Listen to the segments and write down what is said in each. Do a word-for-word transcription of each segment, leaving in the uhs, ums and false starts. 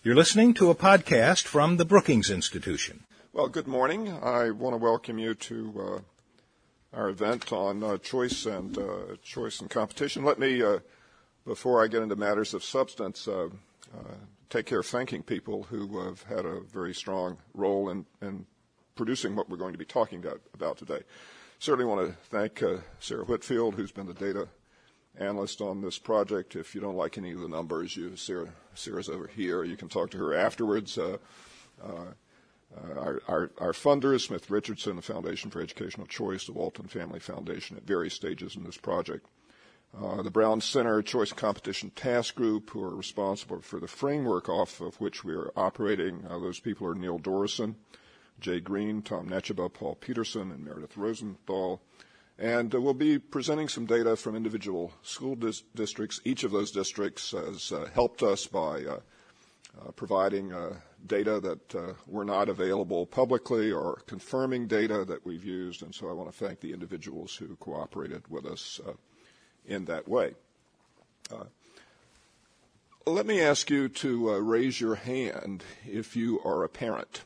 You're listening to a podcast from the Brookings Institution. Well, good morning. I want to welcome you to uh, our event on uh, choice and uh, choice and competition. Let me, uh, before I get into matters of substance, uh, uh, take care of thanking people who have had a very strong role in, in producing what we're going to be talking about, about today. Certainly want to thank uh, Sarah Whitfield, who's been the data analyst on this project. If you don't like any of the numbers, you, Sarah, Sarah's over here. You can talk to her afterwards. Uh, uh, uh, our, our, our funders, Smith Richardson, the Foundation for Educational Choice, the Walton Family Foundation, at various stages in this project. Uh, the Brown Center Choice and Competition Task Group, who are responsible for the framework off of which we are operating. Uh, those people are Neil Dorison, Jay Green, Tom Netcheba, Paul Peterson, and Meredith Rosenthal. And uh, we'll be presenting some data from individual school dis- districts. Each of those districts has uh, helped us by uh, uh, providing uh, data that uh, were not available publicly or confirming data that we've used. And so I want to thank the individuals who cooperated with us uh, in that way. Uh, let me ask you to uh, raise your hand if you are a parent.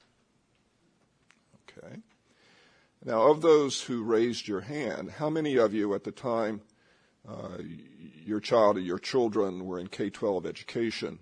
Okay. Now, of those who raised your hand, how many of you at the time uh, your child or your children were in K twelve education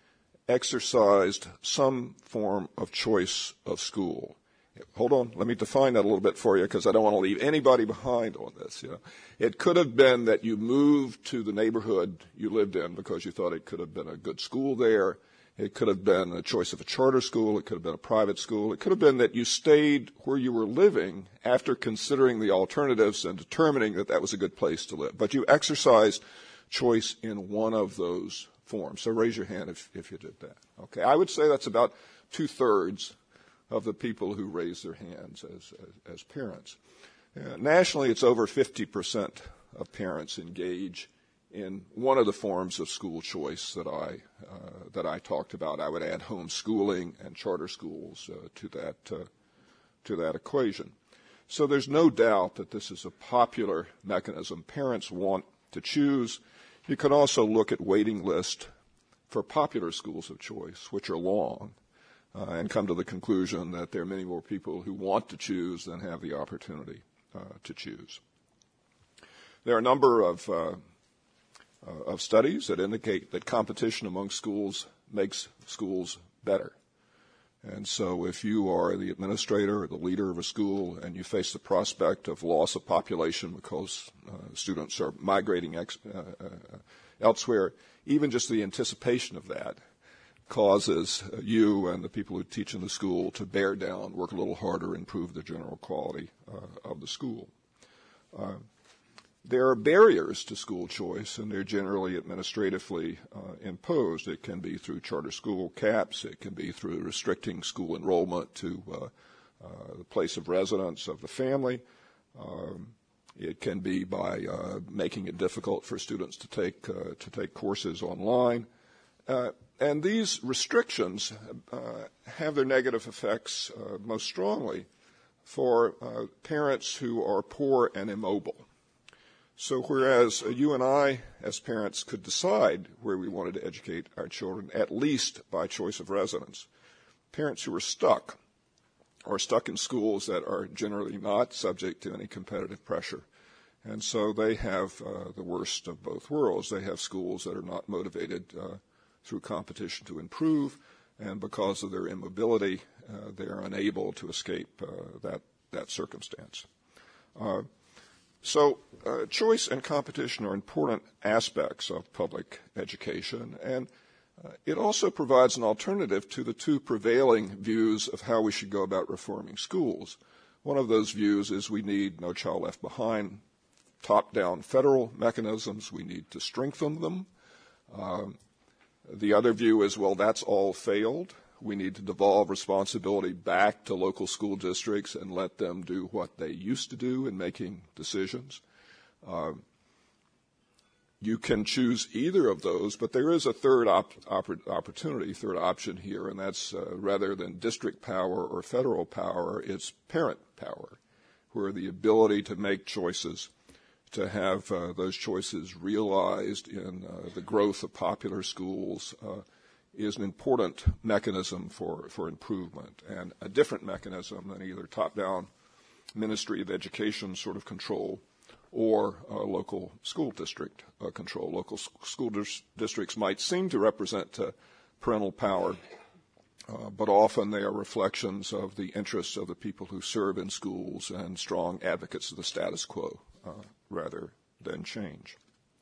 exercised some form of choice of school? Hold on, let me define that a little bit for you because I don't want to leave anybody behind on this. You know, it could have been that you moved to the neighborhood you lived in because you thought it could have been a good school there. It could have been a choice of a charter school. It could have been a private school. It could have been that you stayed where you were living after considering the alternatives and determining that that was a good place to live. But you exercised choice in one of those forms. So raise your hand if, if you did that. Okay, I would say that's about two-thirds of the people who raise their hands as, as, as parents. Uh, nationally, it's over fifty percent of parents engage in one of the forms of school choice that I uh, that I talked about. I would add homeschooling and charter schools uh, to that uh, to that equation. So there's no doubt that this is a popular mechanism. Parents want to choose. You can also look at waiting lists for popular schools of choice, which are long, uh, and come to the conclusion that there are many more people who want to choose than have the opportunity uh, to choose. There are a number of uh, Uh, of studies that indicate that competition among schools makes schools better. And so if you are the administrator or the leader of a school and you face the prospect of loss of population because uh, students are migrating ex- uh, uh, elsewhere, even just the anticipation of that causes uh, you and the people who teach in the school to bear down, work a little harder, improve the general quality uh, of the school. Uh, There are barriers to school choice, and they're generally administratively uh, imposed. It can be through charter school caps. It can be through restricting school enrollment to uh, uh, the place of residence of the family. Um, it can be by uh, making it difficult for students to take uh, to take courses online. Uh, and these restrictions uh, have their negative effects uh, most strongly for uh, parents who are poor and immobile. So whereas you and I, as parents, could decide where we wanted to educate our children, at least by choice of residence, parents who are stuck or stuck in schools that are generally not subject to any competitive pressure. And so they have uh, the worst of both worlds. They have schools that are not motivated uh, through competition to improve, and because of their immobility, uh, they are unable to escape uh, that, that circumstance. Uh, So uh, choice and competition are important aspects of public education, and uh, it also provides an alternative to the two prevailing views of how we should go about reforming schools. One of those views is we need No Child Left Behind, top-down federal mechanisms. We need to strengthen them. Um, the other view is, well, that's all failed. We need to devolve responsibility back to local school districts and let them do what they used to do in making decisions. Uh, you can choose either of those, but there is a third op- op- opportunity, third option here, and that's uh, rather than district power or federal power, it's parent power, where the ability to make choices, to have uh, those choices realized in uh, the growth of popular schools, uh, is an important mechanism for, for improvement, and a different mechanism than either top-down Ministry of Education sort of control or uh, local school district uh, control. Local s- school dis- districts might seem to represent uh, parental power, uh, but often they are reflections of the interests of the people who serve in schools and strong advocates of the status quo uh, rather than change.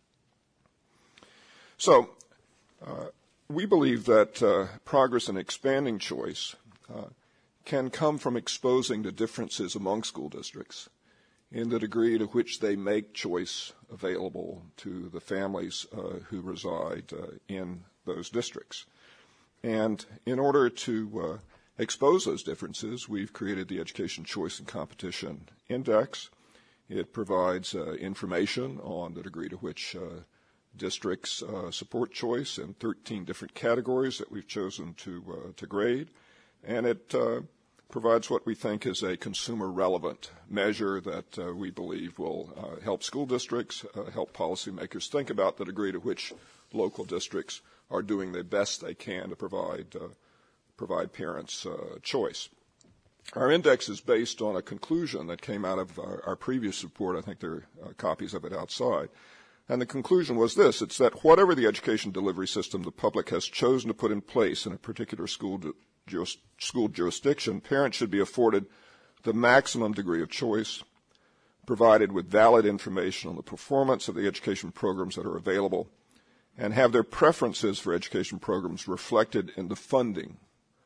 So uh, we believe that uh, progress in expanding choice uh, can come from exposing the differences among school districts in the degree to which they make choice available to the families uh, who reside uh, in those districts. And in order to uh, expose those differences, we've created the Education Choice and Competition Index. It provides uh, information on the degree to which uh, districts uh, support choice in thirteen different categories that we've chosen to, uh, to grade. And it uh, provides what we think is a consumer-relevant measure that uh, we believe will uh, help school districts, uh, help policymakers think about the degree to which local districts are doing the best they can to provide uh, provide parents uh, choice. Our index is based on a conclusion that came out of our, our previous report. I think there are uh, copies of it outside. And the conclusion was this: it's that whatever the education delivery system the public has chosen to put in place in a particular school di- Juris, school jurisdiction, parents should be afforded the maximum degree of choice, provided with valid information on the performance of the education programs that are available, and have their preferences for education programs reflected in the funding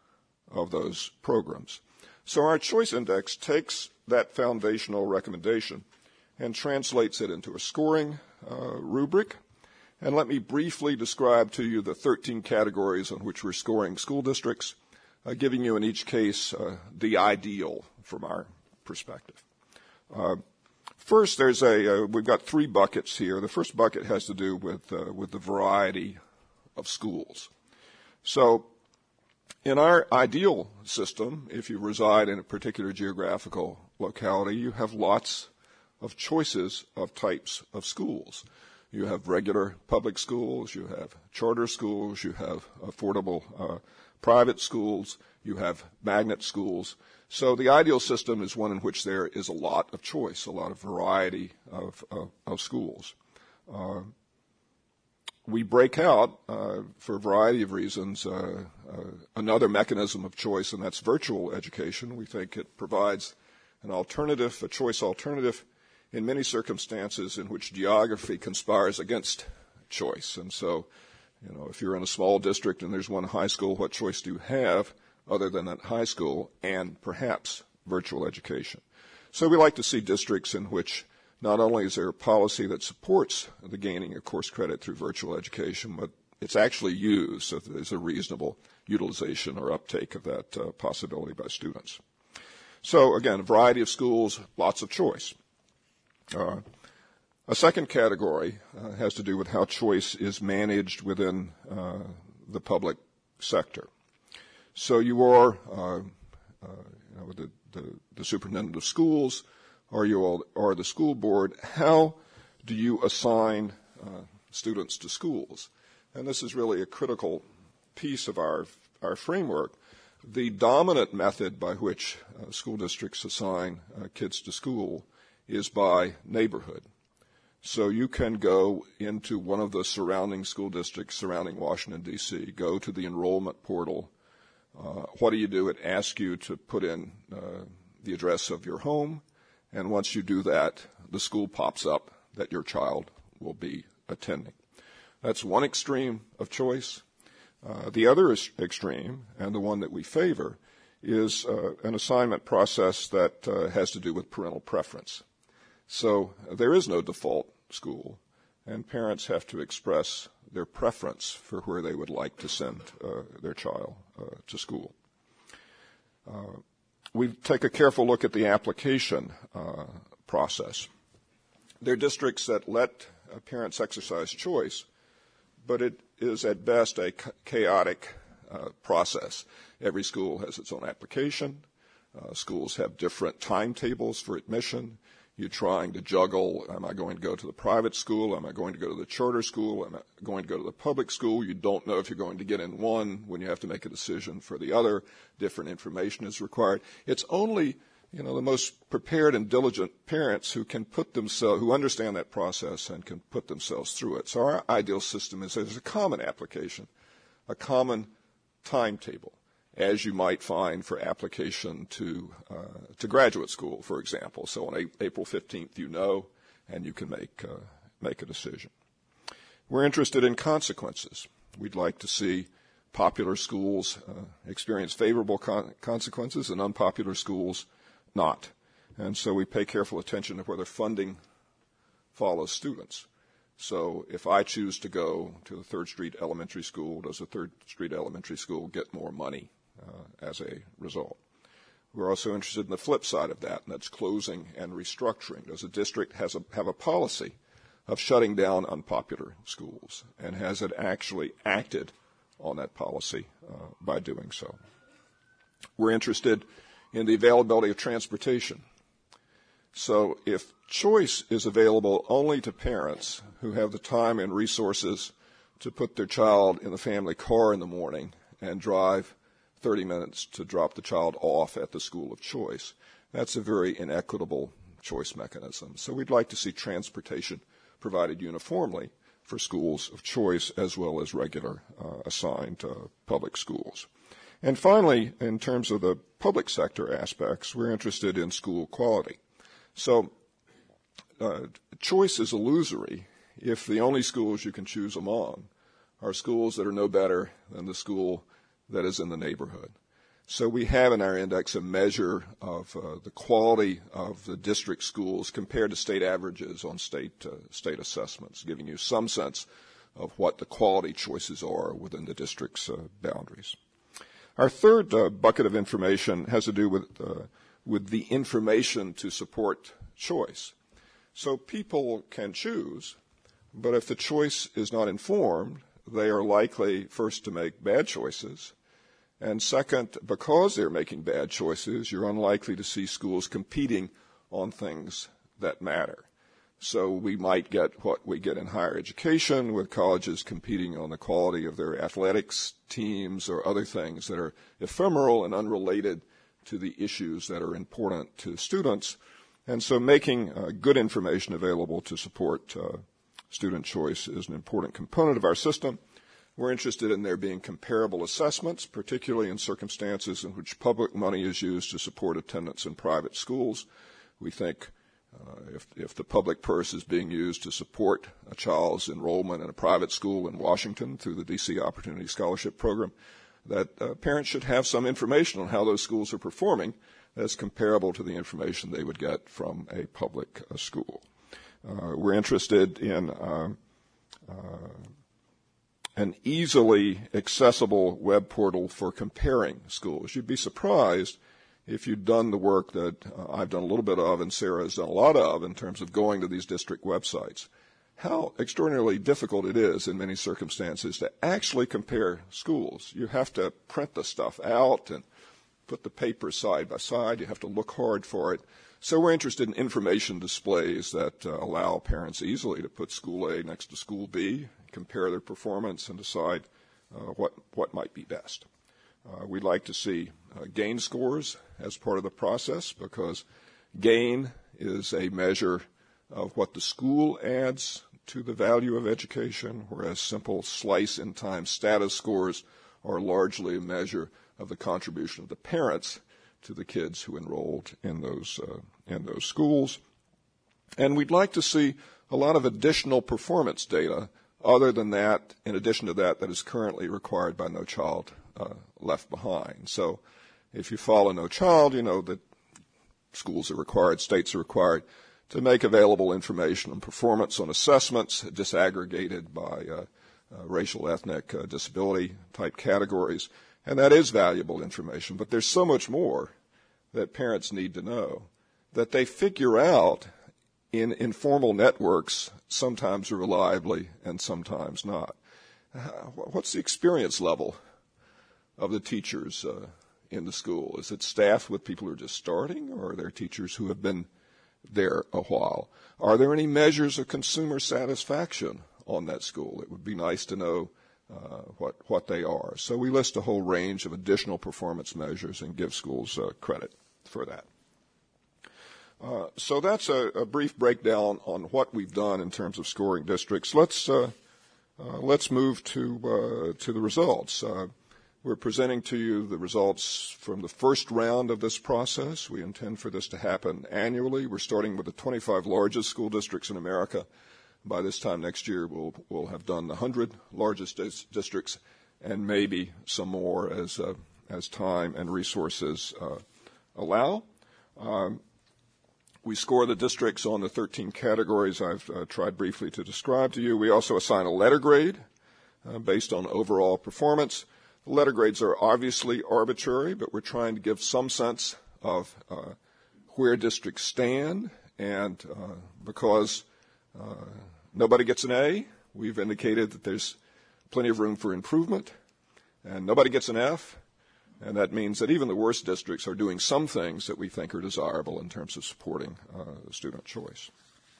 of those programs. So our choice index takes that foundational recommendation and translates it into a scoring uh, rubric. And let me briefly describe to you the thirteen categories on which we're scoring school districts, Uh, giving you in each case uh, the ideal from our perspective. Uh, first, there's a uh, we've got three buckets here. The first bucket has to do with uh, with the variety of schools. So, in our ideal system, if you reside in a particular geographical locality, you have lots of choices of types of schools. You have regular public schools, you have charter schools, you have affordable uh, private schools, you have magnet schools. So the ideal system is one in which there is a lot of choice, a lot of variety of, of, of schools. Uh, we break out, uh, for a variety of reasons, uh, uh, another mechanism of choice, and that's virtual education. We think it provides an alternative, a choice alternative, in many circumstances in which geography conspires against choice. And so, you know, if you're in a small district and there's one high school, what choice do you have other than that high school and perhaps virtual education? So we like to see districts in which not only is there a policy that supports the gaining of course credit through virtual education, but it's actually used so that there's a reasonable utilization or uptake of that uh, possibility by students. So again, a variety of schools, lots of choice. Uh, a second category uh, has to do with how choice is managed within uh, the public sector. So you are, uh, uh, you know, the, the, the superintendent of schools, or you all are the school board. How do you assign uh, students to schools? And this is really a critical piece of our our framework. The dominant method by which uh, school districts assign uh, kids to school is by neighborhood. So you can go into one of the surrounding school districts surrounding Washington, D C, go to the enrollment portal. Uh, what do you do? It asks you to put in uh, the address of your home, and once you do that, the school pops up that your child will be attending. That's one extreme of choice. Uh, the other is extreme, and the one that we favor, is uh, an assignment process that uh, has to do with parental preference. So there is no default school, and parents have to express their preference for where they would like to send uh, their child uh, to school. Uh, we take a careful look at the application uh, process. There are districts that let uh, parents exercise choice, but it is at best a chaotic uh, process. Every school has its own application. Uh, schools have different timetables for admission. You're trying to juggle, am I going to go to the private school? Am I going to go to the charter school? Am I going to go to the public school? You don't know if you're going to get in one when you have to make a decision for the other. Different information is required. It's only, you know, the most prepared and diligent parents who can put themselves, who understand that process and can put themselves through it. So our ideal system is there's a common application, a common timetable, as you might find for application to uh, to graduate school, for example. So on a- April fifteenth, you know, and you can make uh, make a decision. We're interested in consequences. We'd like to see popular schools uh, experience favorable con- consequences and unpopular schools not. And so we pay careful attention to whether funding follows students. So if I choose to go to the Third Street Elementary School, does the Third Street Elementary School get more money uh, as a result? We're also interested in the flip side of that, and that's closing and restructuring. Does a district has a, have a policy of shutting down unpopular schools, and has it actually acted on that policy uh, by doing so? We're interested in the availability of transportation. So if choice is available only to parents who have the time and resources to put their child in the family car in the morning and drive thirty minutes to drop the child off at the school of choice, that's a very inequitable choice mechanism. So we'd like to see transportation provided uniformly for schools of choice as well as regular uh, assigned uh, public schools. And finally, in terms of the public sector aspects, we're interested in school quality. So uh, choice is illusory if the only schools you can choose among are schools that are no better than the school that is in the neighborhood. So we have in our index a measure of uh, the quality of the district schools compared to state averages on state uh, state assessments, giving you some sense of what the quality choices are within the district's uh, boundaries. Our third uh, bucket of information has to do with uh, with the information to support choice. So people can choose, but if the choice is not informed, they are likely, first, to make bad choices, and second, because they're making bad choices, you're unlikely to see schools competing on things that matter. So we might get what we get in higher education, with colleges competing on the quality of their athletics teams or other things that are ephemeral and unrelated to the issues that are important to students. And so making uh, good information available to support uh, student choice is an important component of our system. We're interested in there being comparable assessments, particularly in circumstances in which public money is used to support attendance in private schools. We think uh, if, if the public purse is being used to support a child's enrollment in a private school in Washington through the D C Opportunity Scholarship Program, that uh, parents should have some information on how those schools are performing that's comparable to the information they would get from a public uh, school. Uh, we're interested in uh, uh, an easily accessible web portal for comparing schools. You'd be surprised if you'd done the work that uh, I've done a little bit of and Sarah has done a lot of in terms of going to these district websites, how extraordinarily difficult it is in many circumstances to actually compare schools. You have to print the stuff out and put the papers side by side. You have to look hard for it. So we're interested in information displays that uh, allow parents easily to put school A next to school B, compare their performance, and decide uh, what, what might be best. Uh, we'd like to see uh, gain scores as part of the process, because gain is a measure of what the school adds to the value of education, whereas simple slice in time status scores are largely a measure of the contribution of the parents to the kids who enrolled in those uh, in those schools. And we'd like to see a lot of additional performance data other than that, in addition to that, that is currently required by No Child uh, Left Behind. So if you follow No Child, you know that schools are required, states are required to make available information on performance on assessments disaggregated by uh, uh, racial, ethnic, uh, disability type categories. And that is valuable information, but there's so much more that parents need to know that they figure out in informal networks, sometimes reliably and sometimes not. What's the experience level of the teachers uh, in the school? Is it staffed with people who are just starting, or are there teachers who have been there a while? Are there any measures of consumer satisfaction on that school? It would be nice to know uh, what, what they are. So we list a whole range of additional performance measures and give schools uh, credit for that. Uh, so that's a, a brief breakdown on what we've done in terms of scoring districts. Let's uh, uh, let's move to uh, to the results. Uh, we're presenting to you the results from the first round of this process. We intend for this to happen annually. We're starting with the twenty-five largest school districts in America. By this time next year, we'll we'll have done the one hundred largest dis- districts, and maybe some more as uh, as time and resources uh, allow. Um, We score the districts on the thirteen categories I've uh, tried briefly to describe to you. We also assign a letter grade uh, based on overall performance. The letter grades are obviously arbitrary, but we're trying to give some sense of uh, where districts stand. And uh, because uh, nobody gets an A, we've indicated that there's plenty of room for improvement. And nobody gets an F. And that means that even the worst districts are doing some things that we think are desirable in terms of supporting uh, student choice.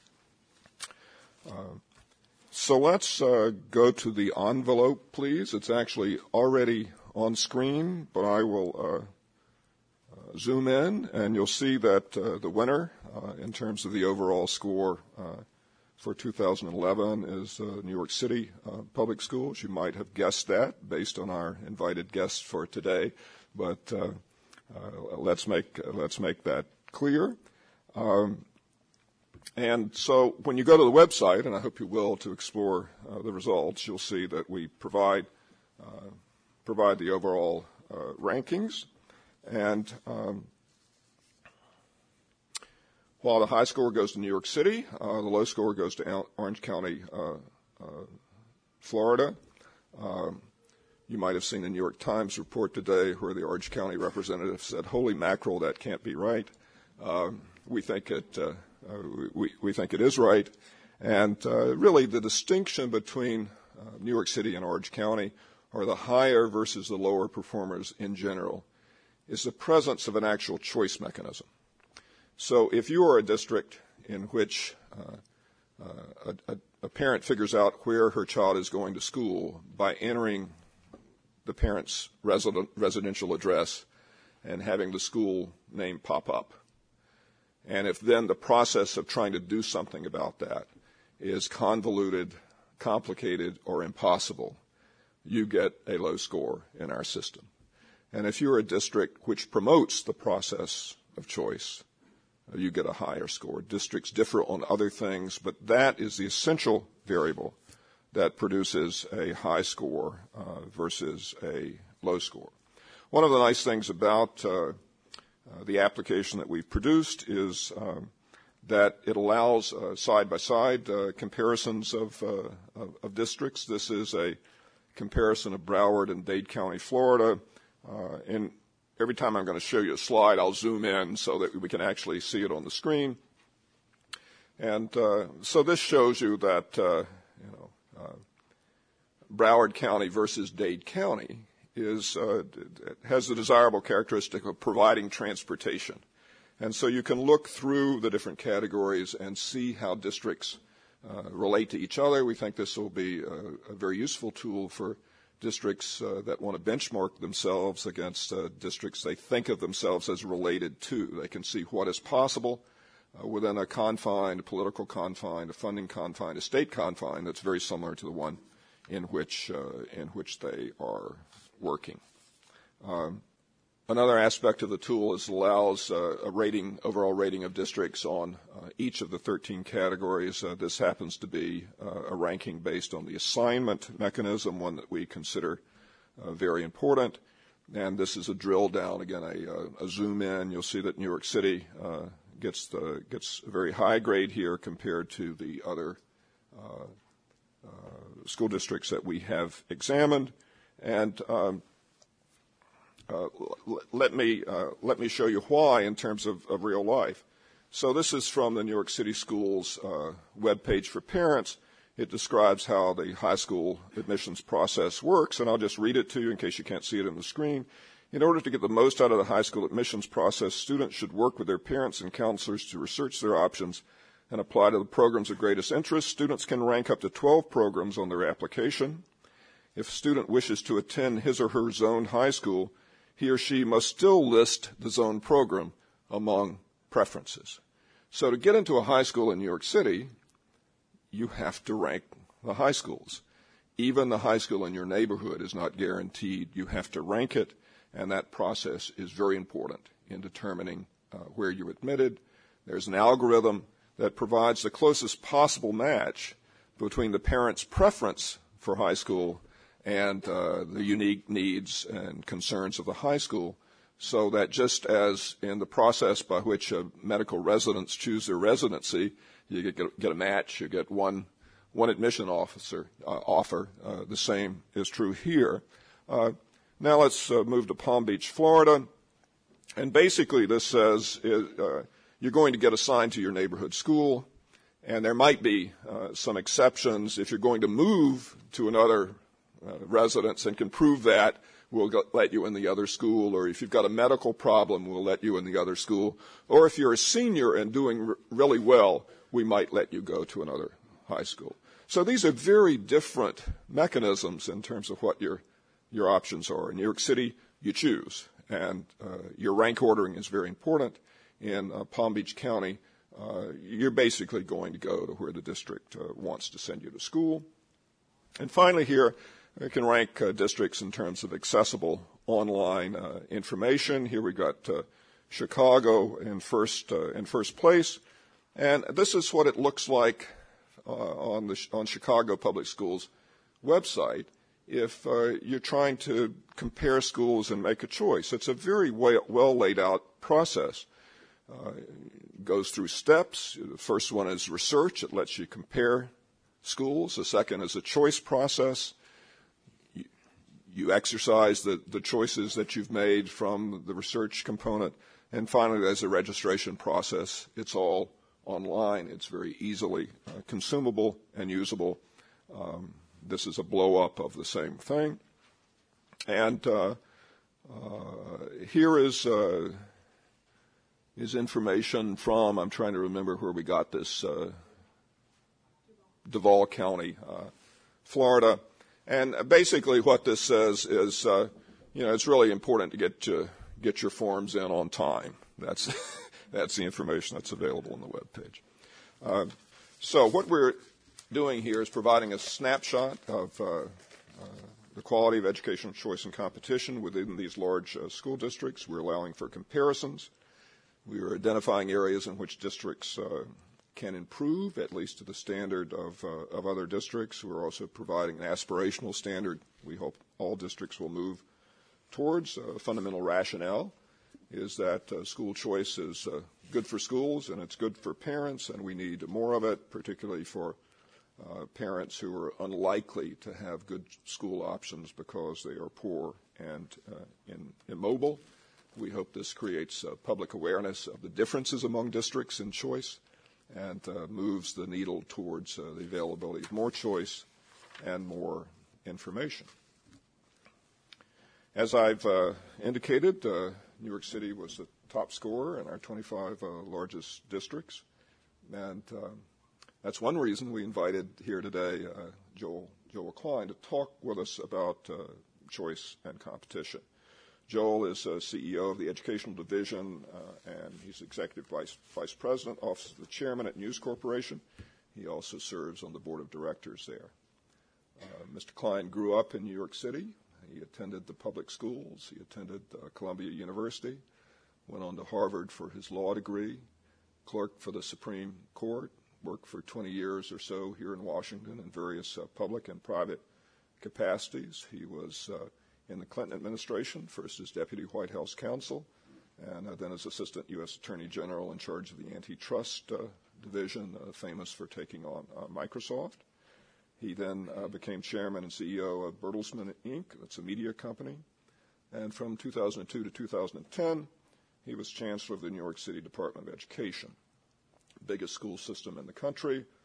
Uh, so let's uh, go to the envelope, please. It's actually already on screen, but I will uh, uh, zoom in, and you'll see that uh, the winner uh, in terms of the overall score uh, for two thousand eleven is uh, New York City uh, Public Schools. You might have guessed that based on our invited guests for today, but uh, uh, let's make uh, let's make that clear. Um, and so when you go to the website, and I hope you will, to explore uh, the results, you'll see that we provide uh, provide the overall uh, rankings, and um, while the high score goes to New York City, uh, the low score goes to Orange County, uh, uh, Florida. Um, you might have seen the New York Times report today where the Orange County representative said, "Holy mackerel, that can't be right." Um, we think it, uh, uh, we, we think it is right, and uh, really the distinction between uh, New York City and Orange County, or the higher versus the lower performers in general, is the presence of an actual choice mechanism. So if you are a district in which uh, uh, a, a parent figures out where her child is going to school by entering the parent's resident, residential address and having the school name pop up, and if then the process of trying to do something about that is convoluted, complicated, or impossible, you get a low score in our system. And if you're a district which promotes the process of choice, you get a higher score. Districts differ on other things, but that is the essential variable that produces a high score uh, versus a low score. One of the nice things about uh, uh, the application that we've produced is um, that it allows uh, side-by-side uh, comparisons of, uh, of, of districts. This is a comparison of Broward and Dade County, Florida. Uh, in Every time I'm going to show you a slide, I'll zoom in so that we can actually see it on the screen. And uh, so this shows you that, uh, you know, uh, Broward County versus Dade County is uh, has the desirable characteristic of providing transportation. And so you can look through the different categories and see how districts uh, relate to each other. We think this will be a, a very useful tool for districts uh, that want to benchmark themselves against uh, districts they think of themselves as related to. They can see what is possible uh, within a confine, a political confine, a funding confine, a state confine that's very similar to the one in which uh, in which they are working. Um, Another aspect of the tool is allows uh, a rating, overall rating of districts on uh, each of the thirteen categories. Uh, this happens to be uh, a ranking based on the assignment mechanism, one that we consider uh, very important. And this is a drill down, again, a, a zoom in. You'll see that New York City uh, gets the gets a very high grade here compared to the other uh, uh, school districts that we have examined. And um, Uh, let me uh, let me show you why in terms of, of real life. So this is from the New York City Schools uh, web page for parents. It describes how the high school admissions process works, and I'll just read it to you in case you can't see it on the screen. In order to get the most out of the high school admissions process, students should work with their parents and counselors to research their options and apply to the programs of greatest interest. Students can rank up to twelve programs on their application. If a student wishes to attend his or her zoned high school, he or she must still list the zoned program among preferences. So to get into a high school in New York City, you have to rank the high schools. Even the high school in your neighborhood is not guaranteed. You have to rank it, and that process is very important in determining uh, where you're admitted. There's an algorithm that provides the closest possible match between the parent's preference for high school and uh, the unique needs and concerns of the high school, so that just as in the process by which uh, medical residents choose their residency, you get, get a match, you get one, one admission officer uh, offer. Uh, the same is true here. Uh, now let's uh, move to Palm Beach, Florida. And basically this says uh, you're going to get assigned to your neighborhood school, and there might be uh, some exceptions. If you're going to move to another uh, residence and can prove that, we'll go, let you in the other school. Or if you've got a medical problem, we'll let you in the other school. Or if you're a senior and doing r- really well, we might let you go to another high school. So these are very different mechanisms in terms of what your your options are. In New York City, you choose, and uh, your rank ordering is very important. In uh, Palm Beach County, uh, you're basically going to go to where the district uh, wants to send you to school. And finally here, we can rank uh, districts in terms of accessible online uh, information. Here we got uh, Chicago in first uh, in first place, and this is what it looks like uh, on the on Chicago Public Schools website. If uh, you're trying to compare schools and make a choice, it's a very way, well laid out process. Uh, it goes through steps. The first one is research. It lets you compare schools. The second is a choice process. You, you exercise the, the choices that you've made from the research component. And finally, there's a registration process. It's all online. It's very easily uh, consumable and usable. Um, this is a blow-up of the same thing. And uh, uh, here is... Uh, is information from, I'm trying to remember where we got this, uh, Duval County, uh, Florida. And basically what this says is, uh, you know, it's really important to get to, get your forms in on time. That's, that's the information that's available on the web page. Uh, so what we're doing here is providing a snapshot of uh, uh, the quality of educational choice and competition within these large uh, school districts. We're allowing for comparisons. We are identifying areas in which districts uh, can improve, at least to the standard of, uh, of other districts. We're also providing an aspirational standard we hope all districts will move towards. A fundamental rationale is that uh, school choice is uh, good for schools and it's good for parents, and we need more of it, particularly for uh, parents who are unlikely to have good school options because they are poor and uh, in, immobile. We hope this creates uh, public awareness of the differences among districts in choice and uh, moves the needle towards uh, the availability of more choice and more information. As I've uh, indicated, uh, New York City was the top scorer in our twenty-five uh, largest districts, and uh, that's one reason we invited here today uh, Joel, Joel Klein to talk with us about uh, choice and competition. Joel is uh, C E O of the Educational Division, uh, and he's Executive Vice, Vice President, Office of the Chairman at News Corporation. He also serves on the Board of Directors there. Uh, Mister Klein grew up in New York City. He attended the public schools. He attended uh, Columbia University, went on to Harvard for his law degree, clerked for the Supreme Court, worked for twenty years or so here in Washington in various uh, public and private capacities. He was uh, in the Clinton administration, first as Deputy White House Counsel, and uh, then as Assistant U S Attorney General in charge of the Antitrust uh, Division, uh, famous for taking on uh, Microsoft. He then uh, became Chairman and C E O of Bertelsmann Incorporated. That's a media company. And from two thousand two to two thousand ten, he was Chancellor of the New York City Department of Education, biggest school system in the country,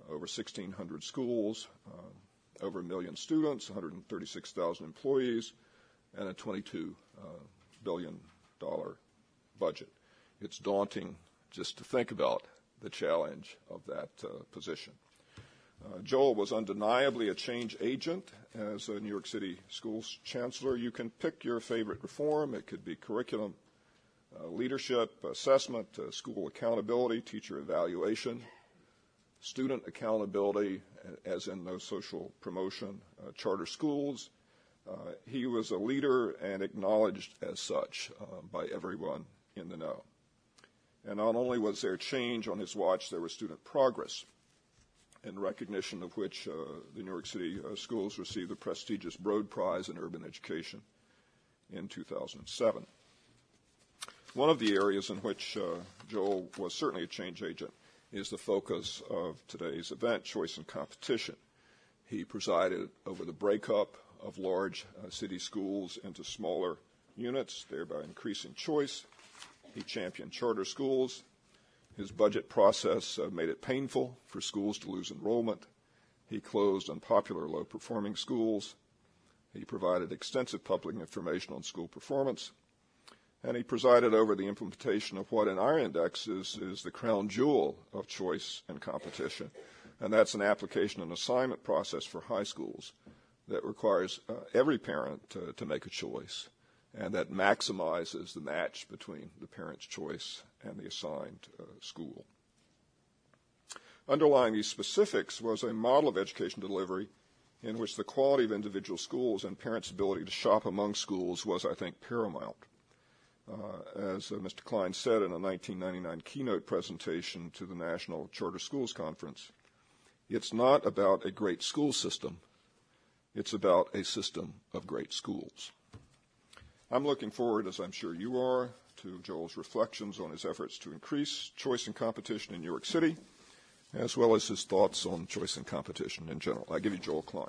over sixteen hundred schools, uh, over a million students, one hundred thirty-six thousand employees, and a twenty-two billion dollars budget. It's daunting just to think about the challenge of that uh, position. Uh, Joel was undeniably a change agent as a New York City schools chancellor. You can pick your favorite reform. It could be curriculum, uh, leadership, assessment, uh, school accountability, teacher evaluation, student accountability, as in no social promotion, uh, charter schools. Uh, he was a leader and acknowledged as such uh, by everyone in the know. And not only was there change on his watch, there was student progress, in recognition of which uh, the New York City uh, schools received the prestigious Broad Prize in Urban Education in two thousand seven. One of the areas in which uh, Joel was certainly a change agent is the focus of today's event, choice and competition. He presided over the breakup of large uh, city schools into smaller units, thereby increasing choice. He championed charter schools. His budget process uh, made it painful for schools to lose enrollment. He closed unpopular, low-performing schools. He provided extensive public information on school performance. And he presided over the implementation of what in our index is, is the crown jewel of choice and competition, and that's an application and assignment process for high schools that requires uh, every parent to, to make a choice, and that maximizes the match between the parent's choice and the assigned uh, school. Underlying these specifics was a model of education delivery in which the quality of individual schools and parents' ability to shop among schools was, I think, paramount. Uh, as uh, Mister Klein said in a nineteen ninety-nine keynote presentation to the National Charter Schools Conference, it's not about a great school system, it's about a system of great schools. I'm looking forward, as I'm sure you are, to Joel's reflections on his efforts to increase choice and competition in New York City, as well as his thoughts on choice and competition in general. I give you Joel Klein.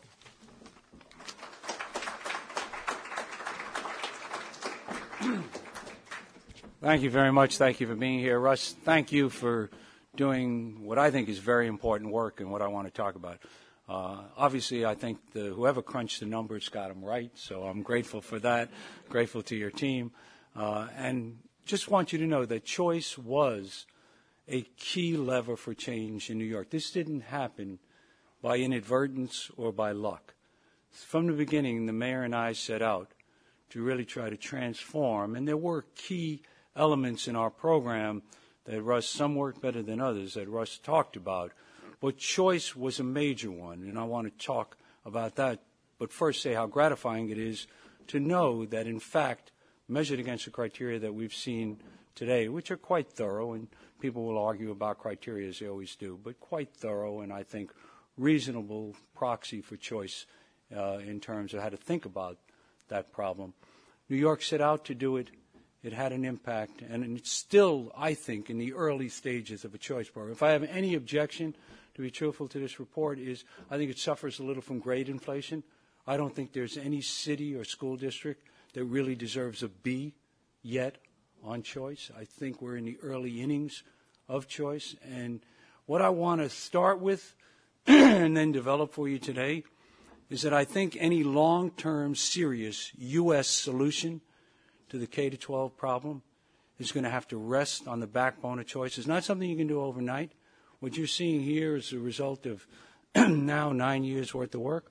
Thank you very much. Thank you for being here. Russ, thank you for doing what I think is very important work and what I want to talk about. Uh, obviously, I think the, whoever crunched the numbers got them right, so I'm grateful for that, grateful to your team. Uh, and just want you to know that choice was a key lever for change in New York. This didn't happen by inadvertence or by luck. From the beginning, the mayor and I set out to really try to transform, and there were key elements in our program that Russ, some worked better than others, that Russ talked about. But choice was a major one, and I want to talk about that. But first say how gratifying it is to know that, in fact, measured against the criteria that we've seen today, which are quite thorough, and people will argue about criteria as they always do, but quite thorough and I think reasonable proxy for choice uh, in terms of how to think about that problem. New York set out to do it. It had an impact, and it's still, I think, in the early stages of a choice program. If I have any objection, to be truthful to this report, is I think it suffers a little from grade inflation. I don't think there's any city or school district that really deserves a B yet on choice. I think we're in the early innings of choice. And what I want to start with and then develop for you today is that I think any long-term, serious U S solution to the K to twelve problem is going to have to rest on the backbone of choice. It's not something you can do overnight. What you're seeing here is the result of now nine years' worth of work.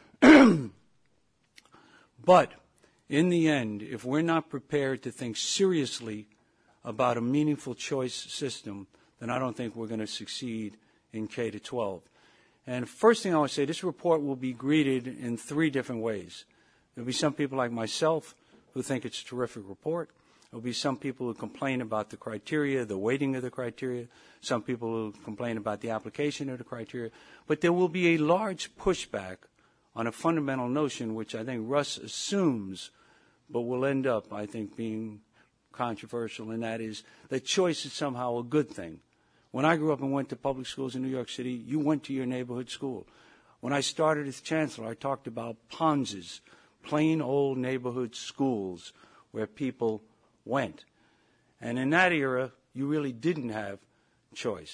But in the end, if we're not prepared to think seriously about a meaningful choice system, then I don't think we're going to succeed in K to twelve. And first thing I want to say, this report will be greeted in three different ways. There'll be some people like myself who think it's a terrific report. There'll be some people who complain about the criteria, the weighting of the criteria. Some people who complain about the application of the criteria. But there will be a large pushback on a fundamental notion which I think Russ assumes but will end up, I think, being controversial, and that is that choice is somehow a good thing. When I grew up and went to public schools in New York City, you went to your neighborhood school. When I started as chancellor, I talked about Ponzes, plain old neighborhood schools where people went. And in that era, you really didn't have choice.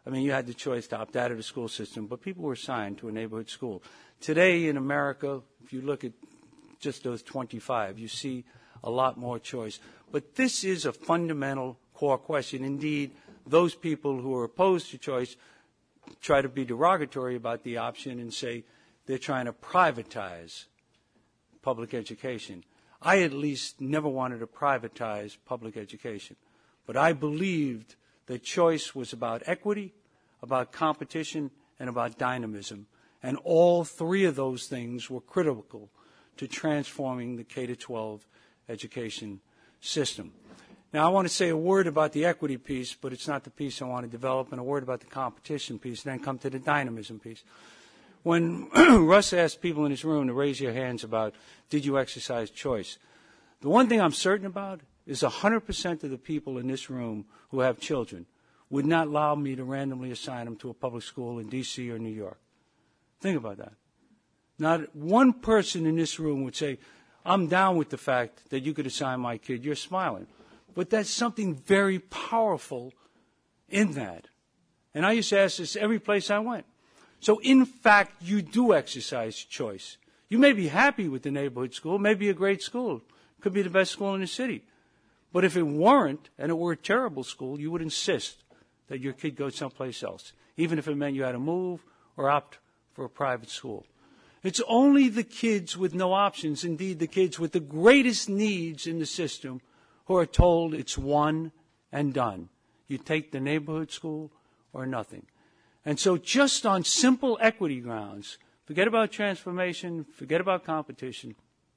I mean, you had the choice to opt out of the school system, but people were assigned to a neighborhood school. Today in America, if you look at just those twenty-five, you see a lot more choice. But this is a fundamental core question. Indeed, those people who are opposed to choice try to be derogatory about the option and say they're trying to privatize public education. I at least never wanted to privatize public education, but I believed that choice was about equity, about competition, and about dynamism, and all three of those things were critical to transforming the K to twelve education system. Now, I want to say a word about the equity piece, but it's not the piece I want to develop, and a word about the competition piece, and then come to the dynamism piece. When Russ asked people in this room to raise their hands about, did you exercise choice, the one thing I'm certain about is one hundred percent of the people in this room who have children would not allow me to randomly assign them to a public school in D C or New York. Think about that. Not one person in this room would say, I'm down with the fact that you could assign my kid. You're smiling. But that's something very powerful in that. And I used to ask this every place I went. So, in fact, you do exercise choice. You may be happy with the neighborhood school. It may be a great school. It could be the best school in the city. But if it weren't, and it were a terrible school, you would insist that your kid go someplace else, even if it meant you had to move or opt for a private school. It's only the kids with no options, indeed the kids with the greatest needs in the system, who are told it's one and done. You take the neighborhood school or nothing. And so just on simple equity grounds, forget about transformation, forget about competition,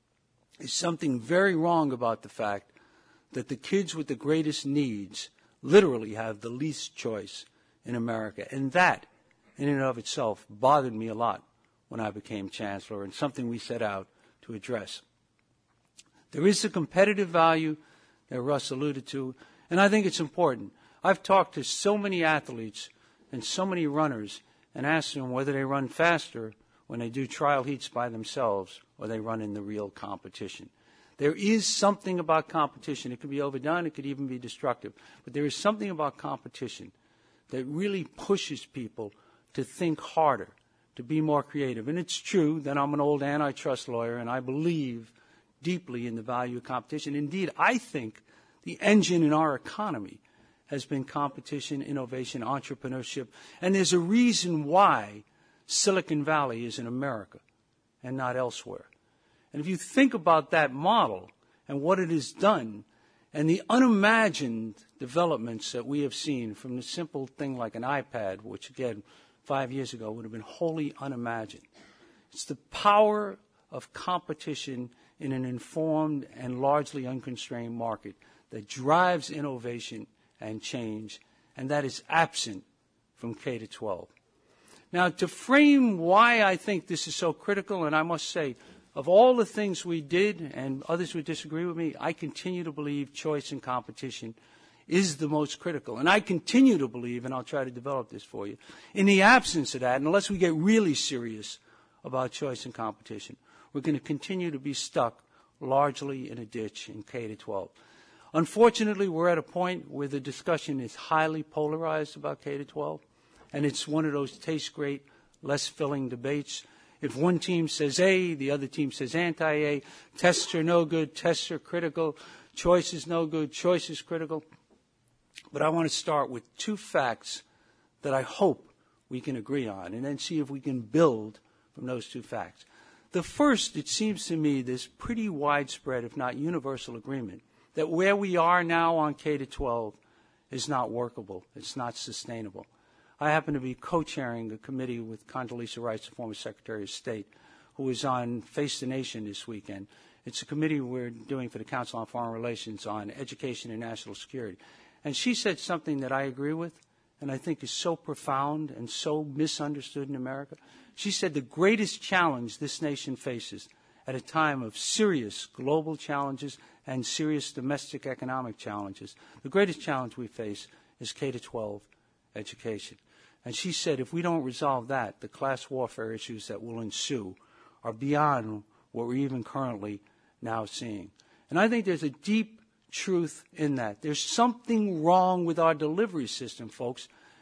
is something very wrong about the fact that the kids with the greatest needs literally have the least choice in America. And that, in and of itself, bothered me a lot when I became chancellor, and something we set out to address. There is a competitive value that Russ alluded to, and I think it's important. I've talked to so many athletes and so many runners and asked them whether they run faster when they do trial heats by themselves or they run in the real competition. There is something about competition. It could be overdone. It could even be destructive. But there is something about competition that really pushes people to think harder, to be more creative. And it's true that I'm an old antitrust lawyer, and I believe deeply in the value of competition. Indeed, I think the engine in our economy has been competition, innovation, entrepreneurship. And there's a reason why Silicon Valley is in America and not elsewhere. And if you think about that model and what it has done and the unimagined developments that we have seen, from the simple thing like an iPad, which again, five years ago would have been wholly unimagined. It's the power of competition in an informed and largely unconstrained market that drives innovation and change, and that is absent from K to twelve. Now, to frame why I think this is so critical, and I must say, of all the things we did, and others would disagree with me, I continue to believe choice and competition is the most critical. And I continue to believe, and I'll try to develop this for you, in the absence of that, unless we get really serious about choice and competition, we're going to continue to be stuck largely in a ditch in K to twelve. Unfortunately, we're at a point where the discussion is highly polarized about K to twelve, and it's one of those taste great, less filling debates. If one team says A, the other team says anti-A, tests are no good, tests are critical, choice is no good, choice is critical. But I want to start with two facts that I hope we can agree on, and then see if we can build from those two facts. The first, it seems to me, there's pretty widespread, if not universal, agreement that where we are now on K to twelve is not workable. It's not sustainable. I happen to be co-chairing a committee with Condoleezza Rice, the former Secretary of State, who is on Face the Nation this weekend. It's a committee we're doing for the Council on Foreign Relations on education and national security. And she said something that I agree with and I think is so profound and so misunderstood in America. She said the greatest challenge this nation faces at a time of serious global challenges and serious domestic economic challenges, the greatest challenge we face is K to twelve education. And she said if we don't resolve that, the class warfare issues that will ensue are beyond what we're even currently now seeing. And I think there's a deep truth in that. There's something wrong with our delivery system, folks,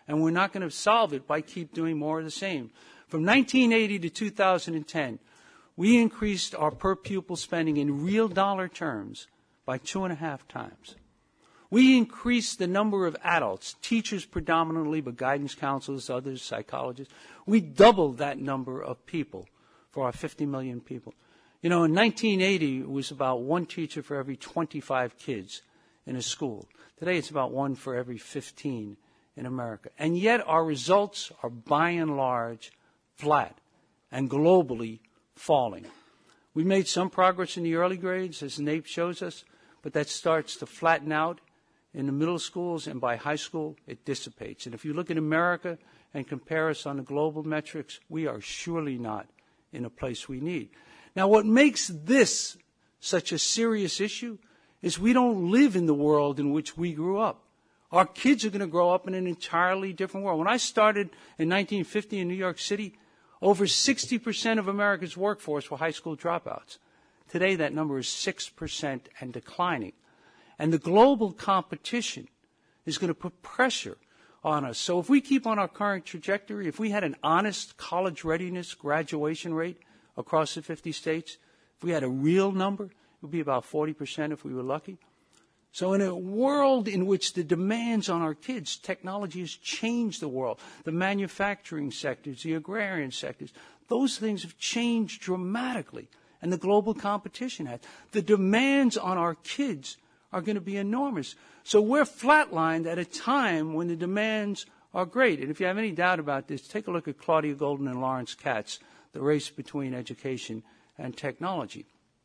And we're not going to solve it by keep doing more of the same. From nineteen eighty to two thousand ten, we increased our per pupil spending in real dollar terms by two and a half times. We increased the number of adults, teachers predominantly, but guidance counselors, others, psychologists. We doubled that number of people for our fifty million people. You know, in nineteen eighty, it was about one teacher for every twenty-five kids in a school. Today, it's about one for every fifteen in America. And yet, our results are by and large flat and globally falling. We made some progress in the early grades, as NAEP shows us, but that starts to flatten out in the middle schools, and by high school, it dissipates. And if you look at America and compare us on the global metrics, we are surely not in a place we need. Now, what makes this such a serious issue is we don't live in the world in which we grew up. Our kids are going to grow up in an entirely different world. When I started in nineteen fifty in New York City, over sixty percent of America's workforce were high school dropouts. Today, that number is six percent and declining. And the global competition is going to put pressure on us. So if we keep on our current trajectory, if we had an honest college readiness graduation rate across the fifty states, if we had a real number, it would be about forty percent if we were lucky. So in a world in which the demands on our kids, technology has changed the world. The manufacturing sectors, the agrarian sectors, those things have changed dramatically. And the global competition has. The demands on our kids are going to be enormous. So we're flatlined at a time when the demands are great. And if you have any doubt about this, take a look at Claudia Golden and Lawrence Katz, the race between education and technology.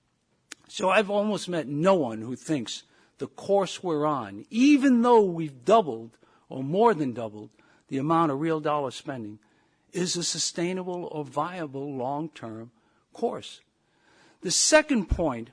So I've almost met no one who thinks the course we're on, even though we've doubled or more than doubled the amount of real dollar spending, is a sustainable or viable long-term course. The second point,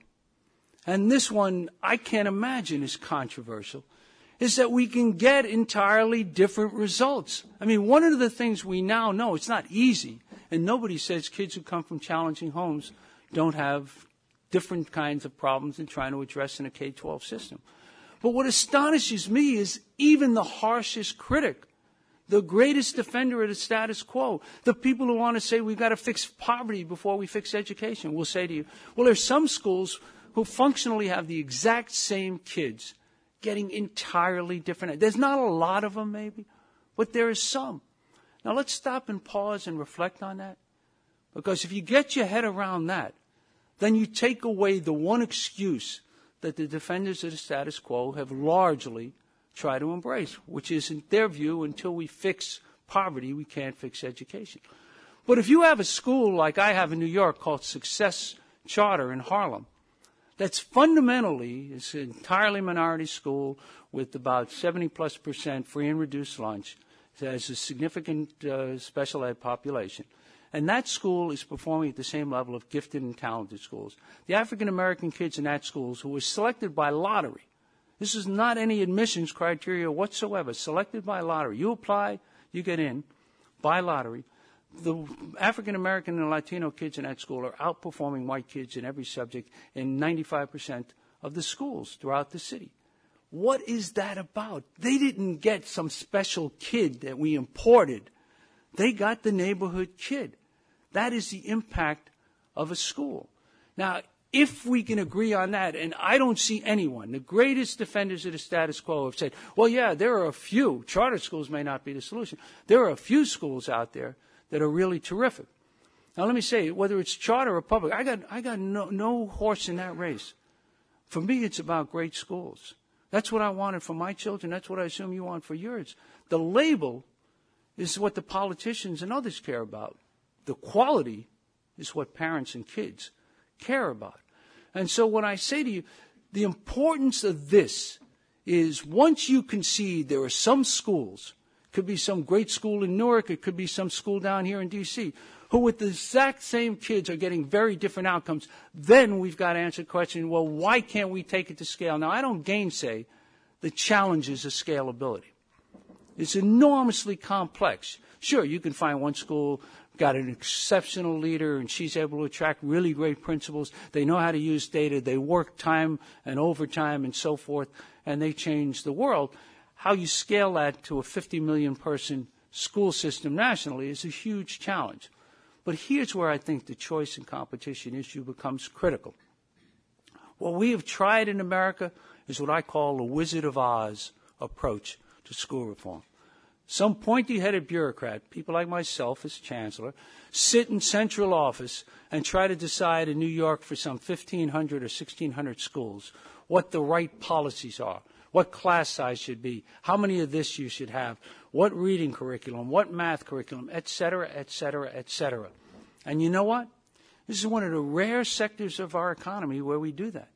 and this one I can't imagine is controversial, is that we can get entirely different results. I mean, one of the things we now know, it's not easy, and nobody says kids who come from challenging homes don't have different kinds of problems in trying to address in a K twelve system. But what astonishes me is even the harshest critic, the greatest defender of the status quo, the people who want to say we've got to fix poverty before we fix education, will say to you, well, there's some schools who functionally have the exact same kids getting entirely different. There's not a lot of them, maybe, but there is some. Now, let's stop and pause and reflect on that. Because if you get your head around that, then you take away the one excuse that the defenders of the status quo have largely tried to embrace, which is, in their view, until we fix poverty, we can't fix education. But if you have a school like I have in New York called Success Charter in Harlem, that's fundamentally, it's an entirely minority school with about seventy plus percent free and reduced lunch. It has a significant uh, special ed population. And that school is performing at the same level of gifted and talented schools. The African-American kids in that school who were selected by lottery, this is not any admissions criteria whatsoever, selected by lottery. You apply, you get in by lottery. The African-American and Latino kids in that school are outperforming white kids in every subject in ninety-five percent of the schools throughout the city. What is that about? They didn't get some special kid that we imported. They got the neighborhood kid. That is the impact of a school. Now, if we can agree on that, and I don't see anyone, the greatest defenders of the status quo have said, well, yeah, there are a few. Charter schools may not be the solution. There are a few schools out there that are really terrific. Now, let me say, whether it's charter or public, I got, I got no, no horse in that race. For me, it's about great schools. That's what I wanted for my children. That's what I assume you want for yours. The label is what the politicians and others care about. The quality is what parents and kids care about. And so when I say to you, the importance of this is once you concede there are some schools, it could be some great school in Newark, it could be some school down here in D C, who with the exact same kids are getting very different outcomes, then we've got to answer the question, well, why can't we take it to scale? Now, I don't gainsay the challenges of scalability. It's enormously complex. Sure, you can find one school got an exceptional leader and she's able to attract really great principals. They know how to use data. They work time and overtime and so forth, and they change the world. how you scale that to a fifty million person school system nationally is a huge challenge. But here's where I think the choice and competition issue becomes critical. What we have tried in America is what I call a Wizard of Oz approach to school reform. Some pointy-headed bureaucrat, people like myself as chancellor, sit in central office and try to decide in New York for some fifteen hundred or sixteen hundred schools what the right policies are, what class size should be, how many of this you should have, what reading curriculum, what math curriculum, et cetera, et cetera, et cetera. And you know what? This is one of the rare sectors of our economy where we do that.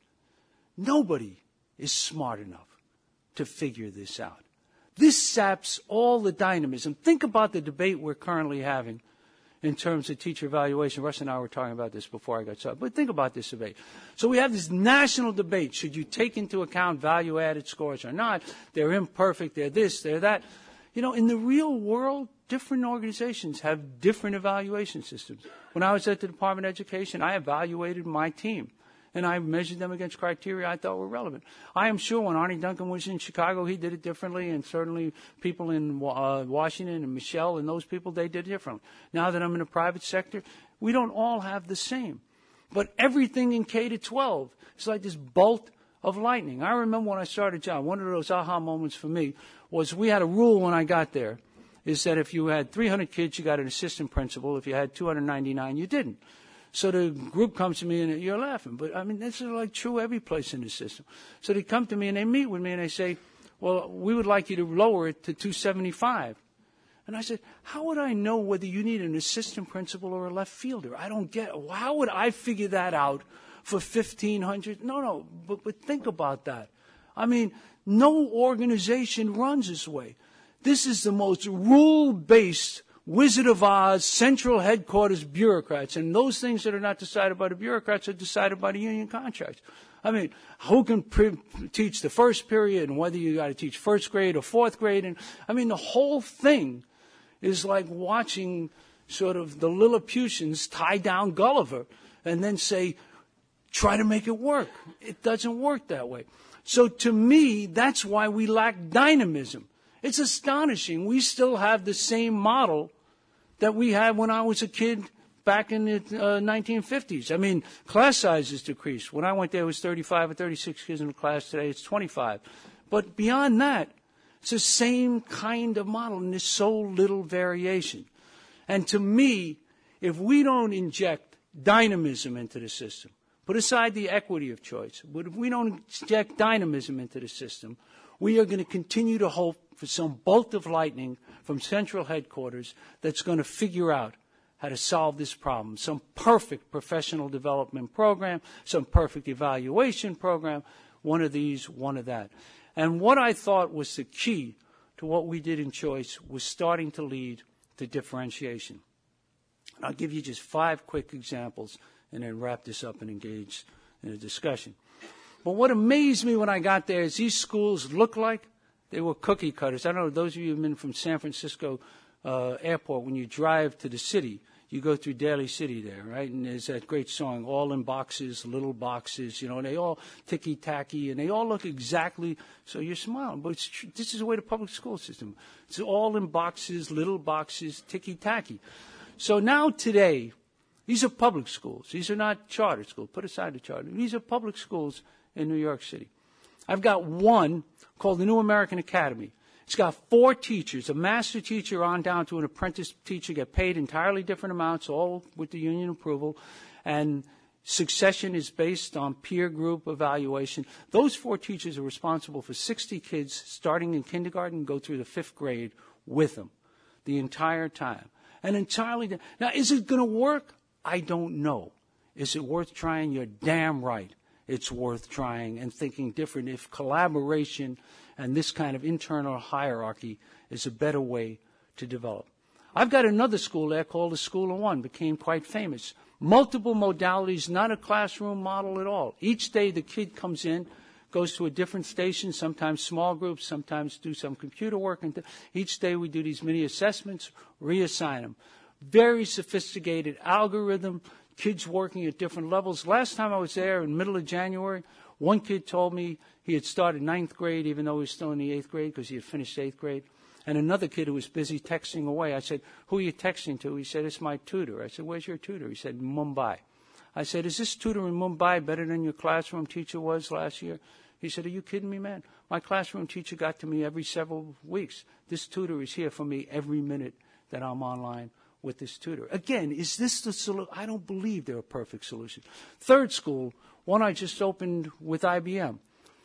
Nobody is smart enough to figure this out. This saps all the dynamism. Think about the debate we're currently having in terms of teacher evaluation. Russ and I were talking about this before I got started. But think about this debate. So we have this national debate. Should you take into account value-added scores or not? They're imperfect. They're this. They're that. You know, in the real world, different organizations have different evaluation systems. When I was at the Department of Education, I evaluated my team. And I measured them against criteria I thought were relevant. I am sure when Arnie Duncan was in Chicago, he did it differently, and certainly people in uh, Washington and Michelle and those people, they did it differently. Now that I'm in the private sector, we don't all have the same. But everything in K to twelve is like this bolt of lightning. I remember when I started a job, one of those aha moments for me was we had a rule when I got there, is that if you had three hundred kids, you got an assistant principal. If you had two hundred ninety-nine, you didn't. So the group comes to me and you're laughing. But, I mean, this is like true every place in the system. So they come to me and they meet with me and they say, well, we would like you to lower it to two seventy-five. And I said, how would I know whether you need an assistant principal or a left fielder? I don't get it. How would I figure that out for fifteen hundred? No, no, but, but think about that. I mean, no organization runs this way. This is the most rule-based Wizard of Oz, central headquarters bureaucrats, and those things that are not decided by the bureaucrats are decided by the union contracts. I mean, who can pre- teach the first period and whether you got to teach first grade or fourth grade? And I mean, the whole thing is like watching sort of the Lilliputians tie down Gulliver and then say, try to make it work. It doesn't work that way. So to me, that's why we lack dynamism. It's astonishing. We still have the same model that we had when I was a kid back in the uh, nineteen fifties. I mean, class sizes decreased. When I went there, it was thirty-five or thirty-six kids in the class. Today, it's twenty-five. But beyond that, it's the same kind of model, and there's so little variation. And to me, if we don't inject dynamism into the system, put aside the equity of choice, but if we don't inject dynamism into the system, we are going to continue to hope for some bolt of lightning from central headquarters that's going to figure out how to solve this problem. Some perfect professional development program, some perfect evaluation program, one of these, one of that. And what I thought was the key to what we did in choice was starting to lead to differentiation. And I'll give you just five quick examples and then wrap this up and engage in a discussion. But what amazed me when I got there is these schools look like they were cookie cutters. I don't know, those of you who have been from San Francisco uh, airport, when you drive to the city, you go through Daly City there, right? And there's that great song, all in boxes, little boxes, you know, and they all ticky-tacky, and they all look exactly, so you're smiling. But it's tr- this is the way the public school system. It's all in boxes, little boxes, ticky-tacky. So now today, these are public schools. These are not charter schools. Put aside the charter. These are public schools in New York City. I've got one called the New American Academy. It's got four teachers, a master teacher on down to an apprentice teacher, get paid entirely different amounts, all with the union approval. And succession is based on peer group evaluation. Those four teachers are responsible for sixty kids starting in kindergarten and go through the fifth grade with them the entire time. And entirely, now is it going to work? I don't know. Is it worth trying? You're damn right. It's worth trying and thinking different if collaboration and this kind of internal hierarchy is a better way to develop. I've got another school there called the School of One, became quite famous. Multiple modalities, not a classroom model at all. Each day the kid comes in, goes to a different station, sometimes small groups, sometimes do some computer work. And th- each day we do these mini assessments, reassign them. Very sophisticated algorithm, kids working at different levels. Last time I was there in the middle of January, One kid told me he had started ninth grade even though he was still in the eighth grade because he had finished eighth grade. And another kid who was busy texting away, I said, who are you texting to? He said, it's my tutor. I said, where's your tutor? He said, Mumbai. I said, is this tutor in Mumbai better than your classroom teacher was last year? He said, are you kidding me, man? My classroom teacher got to me every several weeks. This tutor is here for me every minute that I'm online with this tutor. Again, is this the solution? I don't believe they're a perfect solution. Third school, one I just opened with I B M.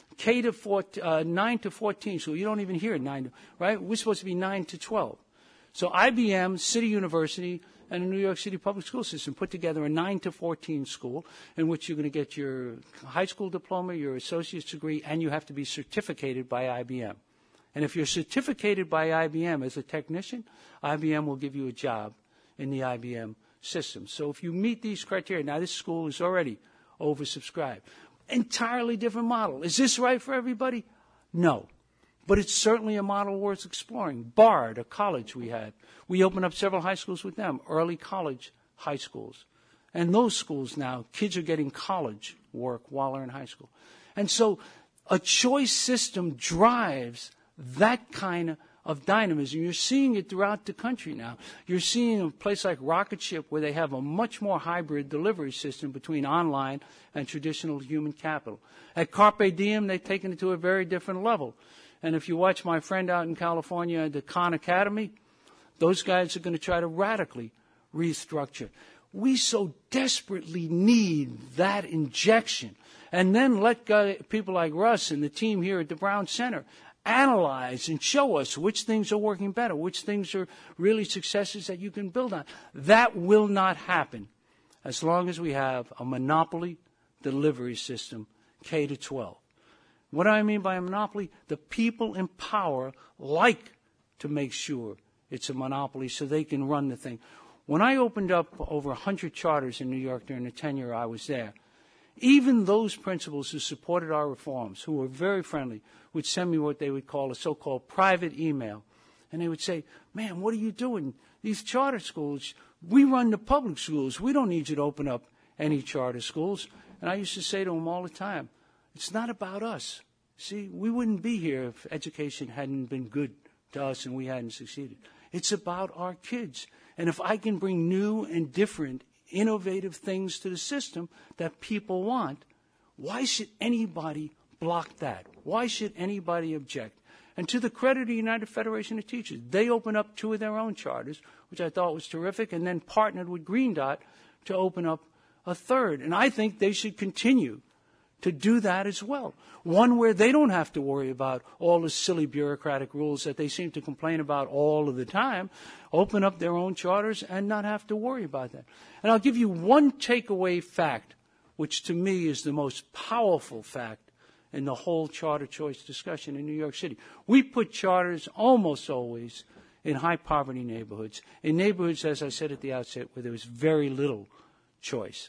K to four, uh, nine to fourteen school. You don't even hear it, nine, right? We're supposed to be nine to twelve. So I B M, City University, and the New York City Public School System put together a nine to fourteen school in which you're going to get your high school diploma, your associate's degree, and you have to be certificated by I B M. And if you're certificated by I B M as a technician, I B M will give you a job in the I B M system. So if you meet these criteria, now this school is already oversubscribed. Entirely different model. Is this right for everybody? No. But it's certainly a model worth exploring. Bard, a college we had, we opened up several high schools with them, early college high schools. And those schools now, kids are getting college work while they're in high school. And so a choice system drives that kind of dynamism. You're seeing it throughout the country now. You're seeing a place like Rocket Ship where they have a much more hybrid delivery system between online and traditional human capital. At Carpe Diem, they've taken it to a very different level. And if you watch my friend out in California at the Khan Academy, those guys are going to try to radically restructure. We so desperately need that injection. And then let guy, people like Russ and the team here at the Brown Center analyze and show us which things are working better, which things are really successes that you can build on. That will not happen as long as we have a monopoly delivery system, K to twelve. What do I mean by a monopoly? The people in power like to make sure it's a monopoly so they can run the thing. When I opened up over one hundred charters in New York during the tenure I was there, even those principals who supported our reforms, who were very friendly, would send me what they would call a so-called private email. And they would say, man, what are you doing? These charter schools, we run the public schools. We don't need you to open up any charter schools. And I used to say to them all the time, it's not about us. See, we wouldn't be here if education hadn't been good to us and we hadn't succeeded. It's about our kids. And if I can bring new and different, innovative things to the system that people want, why should anybody block that? Why should anybody object? And to the credit of the United Federation of Teachers, they opened up two of their own charters, which I thought was terrific, and then partnered with Green Dot to open up a third. And I think they should continue to do that as well. One where they don't have to worry about all the silly bureaucratic rules that they seem to complain about all of the time. Open up their own charters and not have to worry about that. And I'll give you one takeaway fact, which to me is the most powerful fact in the whole charter choice discussion in New York City. We put charters almost always in high poverty neighborhoods, in neighborhoods, as I said at the outset, where there was very little choice.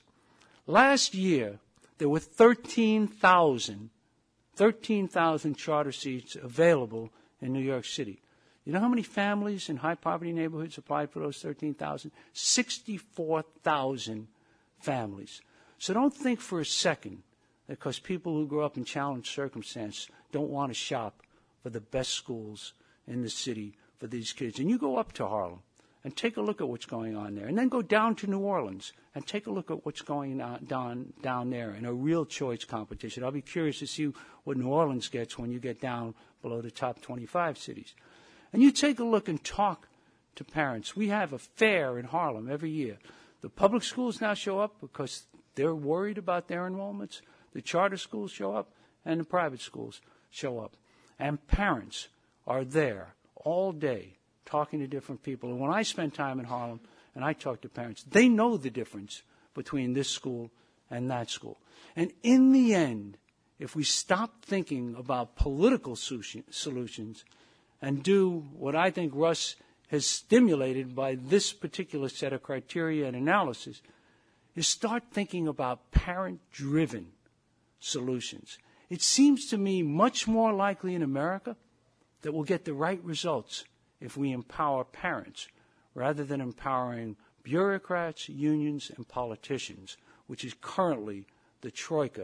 Last year, there were thirteen thousand, thirteen thousand charter seats available in New York City. You know how many families in high poverty neighborhoods applied for those thirteen thousand? sixty-four thousand families. So don't think for a second that because people who grow up in challenged circumstances don't want to shop for the best schools in the city for these kids. And you go up to Harlem and take a look at what's going on there. And then go down to New Orleans and take a look at what's going on down, down there in a real choice competition. I'll be curious to see what New Orleans gets when you get down below the top twenty-five cities. And you take a look and talk to parents. We have a fair in Harlem every year. The public schools now show up because they're worried about their enrollments. The charter schools show up and the private schools show up. And parents are there all day talking to different people. And when I spend time in Harlem and I talk to parents, they know the difference between this school and that school. And in the end, if we stop thinking about political solutions and do what I think Russ has stimulated by this particular set of criteria and analysis, is start thinking about parent-driven solutions. It seems to me much more likely in America that we'll get the right results if we empower parents rather than empowering bureaucrats, unions, and politicians, which is currently the troika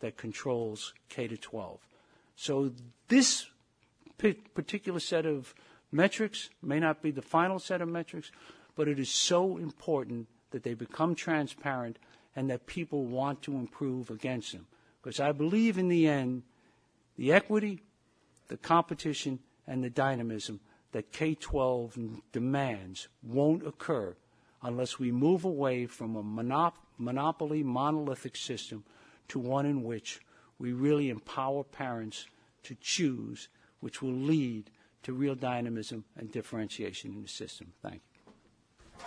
that controls K to twelve. So this particular set of metrics may not be the final set of metrics, but it is so important that they become transparent and that people want to improve against them. Because I believe in the end, the equity, the competition, and the dynamism that K twelve demands won't occur unless we move away from a monop- monopoly, monolithic system to one in which we really empower parents to choose, which will lead to real dynamism and differentiation in the system. Thank you.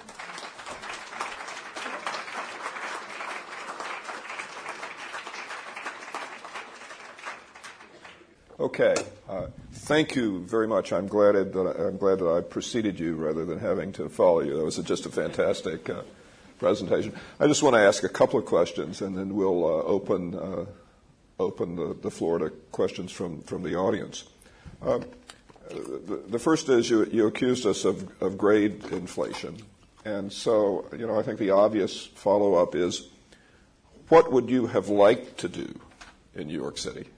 Okay. Uh, thank you very much. I'm glad that I'm glad that I preceded you rather than having to follow you. That was a, just a fantastic uh, presentation. I just want to ask a couple of questions, and then we'll uh, open uh, open the, the floor to questions from, from the audience. Uh, the, the first is you, you accused us of, of grade inflation, and so you know I think the obvious follow-up is, what would you have liked to do in New York City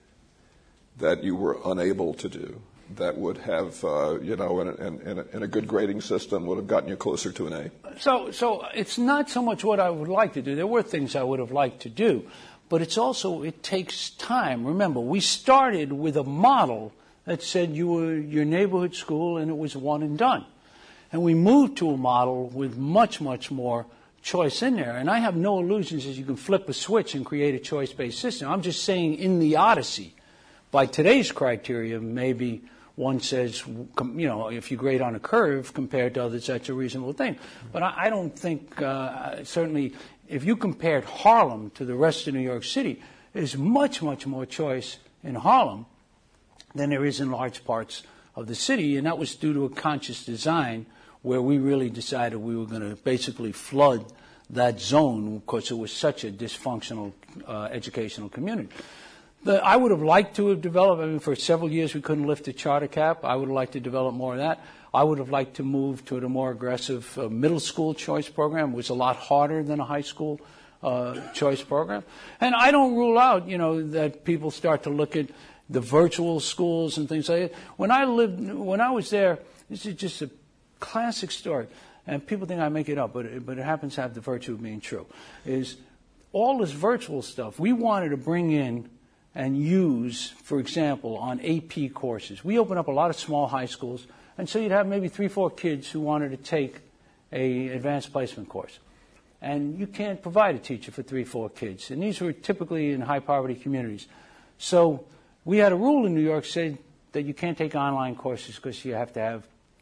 that you were unable to do, that would have, uh, you know, in a, in, a, in a good grading system would have gotten you closer to an A? So, so it's not so much what I would like to do. There were things I would have liked to do, but it's also, it takes time. Remember, we started with a model that said you were your neighborhood school and it was one and done. And we moved to a model with much, much more choice in there. And I have no illusions that you can flip a switch and create a choice-based system. I'm just saying in the Odyssey, by today's criteria, maybe one says, you know, if you grade on a curve compared to others, that's a reasonable thing. But I, I don't think, uh, certainly, if you compared Harlem to the rest of New York City, there's much, much more choice in Harlem than there is in large parts of the city. And that was due to a conscious design where we really decided we were going to basically flood that zone because it was such a dysfunctional uh, educational community. The, I would have liked to have developed, I mean, for several years we couldn't lift the charter cap. I would have liked to develop more of that. I would have liked to move to a more aggressive uh, middle school choice program. It was a lot harder than a high school uh, choice program. And I don't rule out, you know, that people start to look at the virtual schools and things like that. When I lived, when I was there, this is just a classic story. And people think I make it up, but it, but it happens to have the virtue of being true, is all this virtual stuff we wanted to bring in and use, for example, on A P courses. We opened up a lot of small high schools, and so you'd have maybe three, four kids who wanted to take a advanced placement course. And you can't provide a teacher for three, four kids. And these were typically in high-poverty communities. So we had a rule in New York City that you can't take online courses because you have to have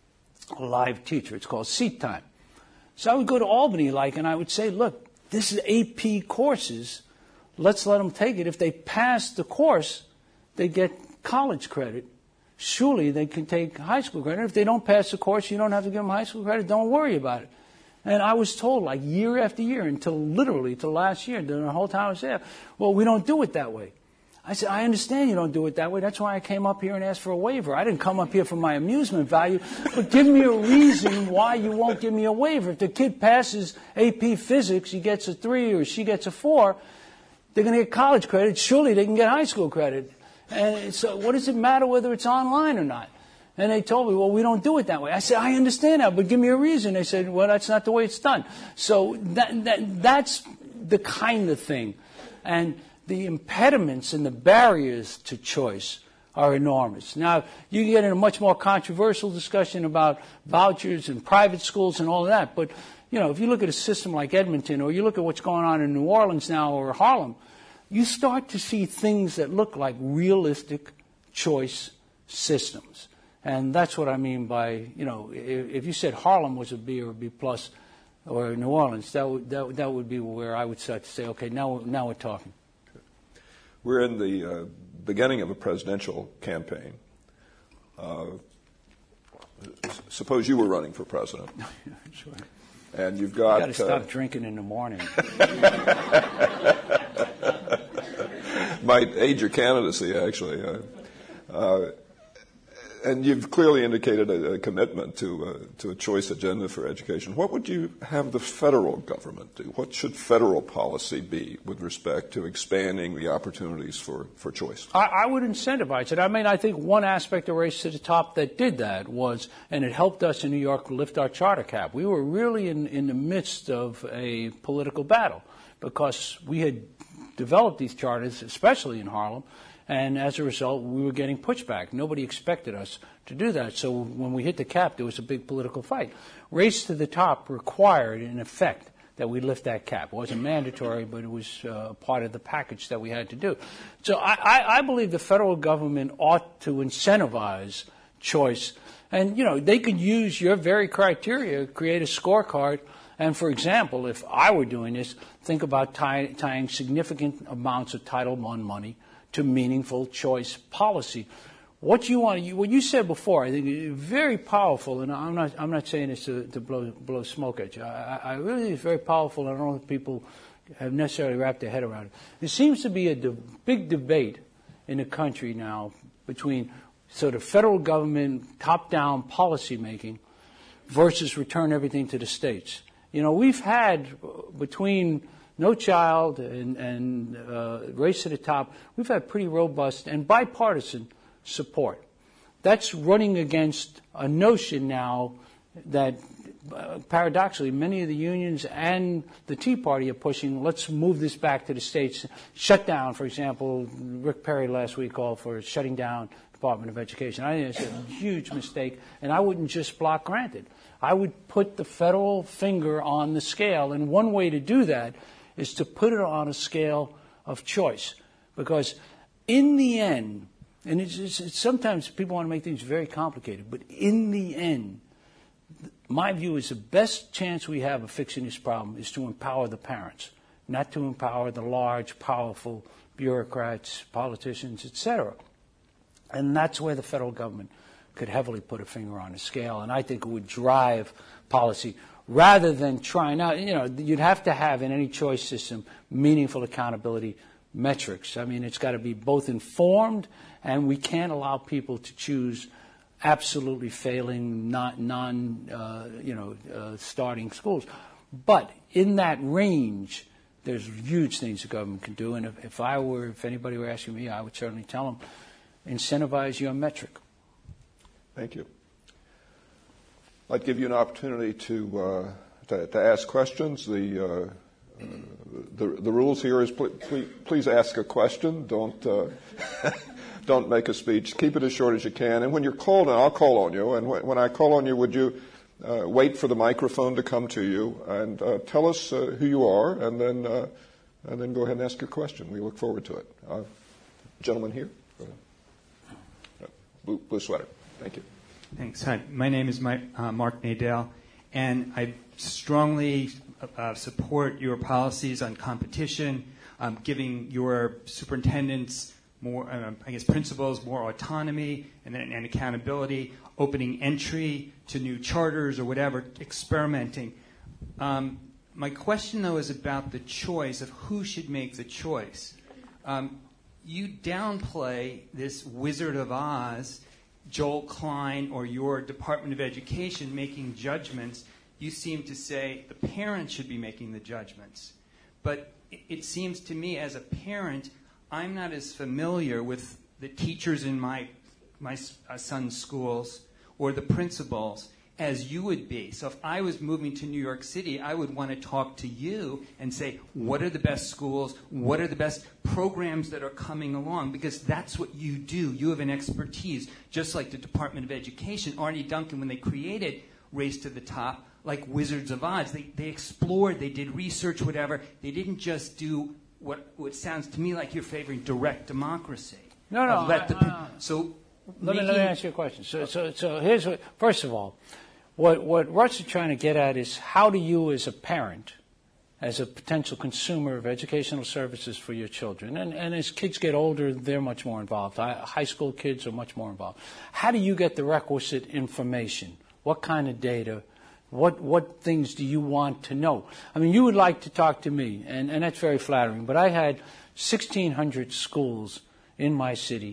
a live teacher. It's called seat time. So I would go to Albany, like, and I would say, look, this is A P courses. Let's let them take it. If they pass the course, they get college credit. Surely they can take high school credit. If they don't pass the course, you don't have to give them high school credit. Don't worry about it. And I was told, like, year after year, until literally till last year, during the whole time I was there, well, we don't do it that way. I said, I understand you don't do it that way. That's why I came up here and asked for a waiver. I didn't come up here for my amusement value, but give me a reason why you won't give me a waiver. If the kid passes A P physics, he gets a three or she gets a four, they're going to get college credit. Surely they can get high school credit. And so what does it matter whether it's online or not? And they told me, well, we don't do it that way. I said, I understand that, but give me a reason. They said, well, that's not the way it's done. So that, that that's the kind of thing. And the impediments and the barriers to choice are enormous. Now, you can get in a much more controversial discussion about vouchers and private schools and all of that, but you know, if you look at a system like Edmonton, or you look at what's going on in New Orleans now, or Harlem, you start to see things that look like realistic choice systems. And that's what I mean by, you know, if, if you said Harlem was a B or a B plus, or New Orleans, that would, that, that would be where I would start to say, okay, now, now we're talking. We're in the uh, beginning of a presidential campaign. Uh, suppose you were running for president. Sure. And you've got... You've got to stop uh, drinking in the morning. Might aid your candidacy, actually. Uh, uh, and you've clearly indicated a, a commitment to uh, to a choice agenda for education. What would you have the federal government do? What should federal policy be with respect to expanding the opportunities for, for choice? I, I would incentivize it. I mean, I think one aspect of Race to the Top that did that was, and it helped us in New York lift our charter cap. We were really in, in the midst of a political battle because we had developed these charters, especially in Harlem, and as a result, we were getting pushback. Nobody expected us to do that. So when we hit the cap, there was a big political fight. Race to the Top required, in effect, that we lift that cap. It wasn't mandatory, but it was uh, part of the package that we had to do. So I, I, I believe the federal government ought to incentivize choice. And, you know, they could use your very criteria, create a scorecard. And, for example, if I were doing this, think about tie, tying significant amounts of Title one money to meaningful choice policy. What you want, what you said before, I think is very powerful, and I'm not, I'm not saying this to, to blow, blow smoke at you. I, I really think it's very powerful, and I don't know if people have necessarily wrapped their head around it. There seems to be a de- big debate in the country now between sort of federal government top-down policy making versus return everything to the states. You know, we've had between No Child and, and uh, Race to the Top, we've had pretty robust and bipartisan support. That's running against a notion now that, uh, paradoxically, many of the unions and the Tea Party are pushing, let's move this back to the states. Shut down, for example, Rick Perry last week called for shutting down the Department of Education. I think it's a huge mistake, and I wouldn't just block grant it. I would put the federal finger on the scale, and one way to do that is to put it on a scale of choice. Because in the end, and it's, it's, it's sometimes people want to make things very complicated, but in the end, my view is the best chance we have of fixing this problem is to empower the parents, not to empower the large, powerful bureaucrats, politicians, et cetera. And that's where the federal government could heavily put a finger on the scale, and I think it would drive policy rather than trying out. You know, you'd have to have in any choice system meaningful accountability metrics. I mean, it's got to be both informed, and we can't allow people to choose absolutely failing, not non, uh, you know, uh, starting schools. But in that range, there's huge things the government can do, and if, if I were, if anybody were asking me, I would certainly tell them, incentivize your metric. Thank you. I'd give you an opportunity to uh, to, to ask questions. The, uh, uh, the the rules here is pl- please, please ask a question. Don't uh, don't make a speech. Keep it as short as you can. And when you're called, and I'll call on you. And when, when I call on you, would you uh, wait for the microphone to come to you and uh, tell us uh, who you are, and then uh, and then go ahead and ask your question. We look forward to it. Uh, gentleman here, go ahead. Uh, blue, blue sweater. Thank you. Thanks. Hi, my name is my, uh, Mark Nadell, and I strongly uh, support your policies on competition, um, giving your superintendents more, uh, I guess, principals more autonomy and, and accountability, opening entry to new charters or whatever, experimenting. Um, my question, though, is about the choice of who should make the choice. Um, you downplay this Wizard of Oz, Joel Klein, or your Department of Education making judgments. You seem to say the parent should be making the judgments. But it seems to me, as a parent, I'm not as familiar with the teachers in my my son's schools or the principals as you would be. So if I was moving to New York City, I would want to talk to you and say, what are the best schools? What are the best programs that are coming along? Because that's what you do. You have an expertise, just like the Department of Education. Arnie Duncan, when they created Race to the Top, like Wizards of Oz, they, they explored, they did research, whatever. They didn't just do what, what sounds to me like you're favoring direct democracy. No, no. Let I, the, uh, so let, making, me, let me ask you a question. So, so, so here's what, first of all, What, what Russ is trying to get at is how do you as a parent, as a potential consumer of educational services for your children, and, and as kids get older, they're much more involved. I, high school kids are much more involved. How do you get the requisite information? What kind of data? What, what things do you want to know? I mean, you would like to talk to me, and, and that's very flattering, but I had sixteen hundred schools in my city,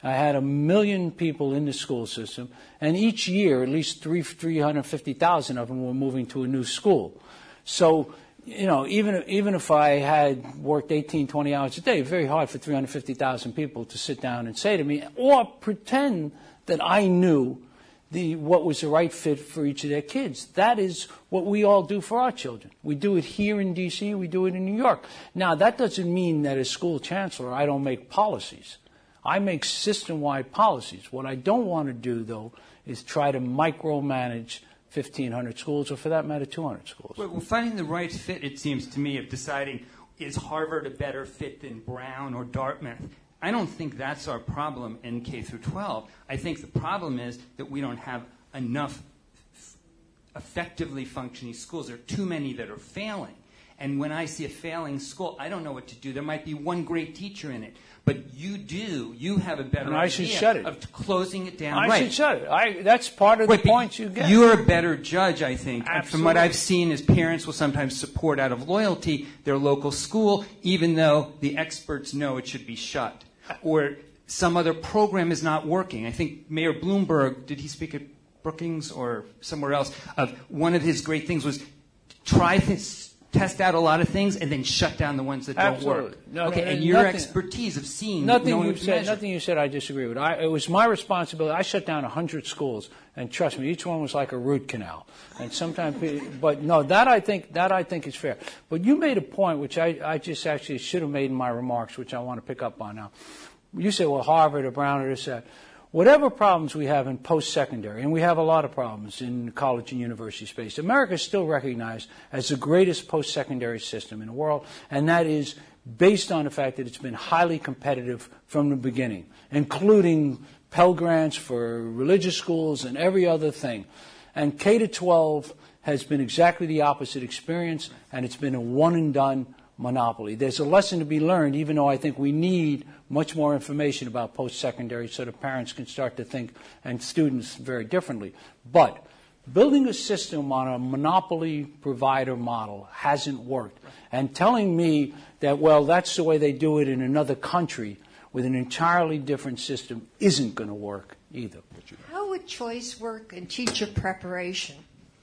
I had a million people in the school system, and each year, at least three, three hundred fifty thousand of them were moving to a new school. So, you know, even, even if I had worked eighteen, twenty hours a day, it's very hard for three hundred fifty thousand people to sit down and say to me, or pretend that I knew the, what was the right fit for each of their kids. That is what we all do for our children. We do it here in D C, we do it in New York. Now, that doesn't mean that as school chancellor I don't make policies. I make system-wide policies. What I don't want to do, though, is try to micromanage fifteen hundred schools, or for that matter, two hundred schools. Well, finding the right fit, it seems to me, of deciding, is Harvard a better fit than Brown or Dartmouth? I don't think that's our problem in K through twelve. I think the problem is that we don't have enough f- effectively functioning schools. There are too many that are failing. And when I see a failing school, I don't know what to do. There might be one great teacher in it, but you do. You have a better and I should idea shut it. of closing it down. I right. should shut it. I, that's part of Wait, the points you get. You're a better judge, I think. Absolutely. From what I've seen, is parents will sometimes support out of loyalty their local school, even though the experts know it should be shut, or some other program is not working. I think Mayor Bloomberg, did he speak at Brookings or somewhere else? Of one of his great things was try this. Test out a lot of things and then shut down the ones that Absolutely. don't work. No, okay, no, and your nothing, expertise of seeing, nothing knowing you what to said, measure. nothing you said, I disagree with. I, it was my responsibility. I shut down a hundred schools, and trust me, each one was like a root canal. And sometimes, but no, that I think that I think is fair. But you made a point which I, I just actually should have made in my remarks, which I want to pick up on now. You said, well, Harvard or Brown or this that. Whatever problems we have in post-secondary, and we have a lot of problems in college and university space, America is still recognized as the greatest post-secondary system in the world, and that is based on the fact that it's been highly competitive from the beginning, including Pell Grants for religious schools and every other thing. And K to twelve has been exactly the opposite experience, and it's been a one-and-done monopoly. There's a lesson to be learned, even though I think we need much more information about post-secondary so that parents can start to think, and students, very differently. But building a system on a monopoly provider model hasn't worked. And telling me that, well, that's the way they do it in another country with an entirely different system isn't going to work either. How would choice work in teacher preparation?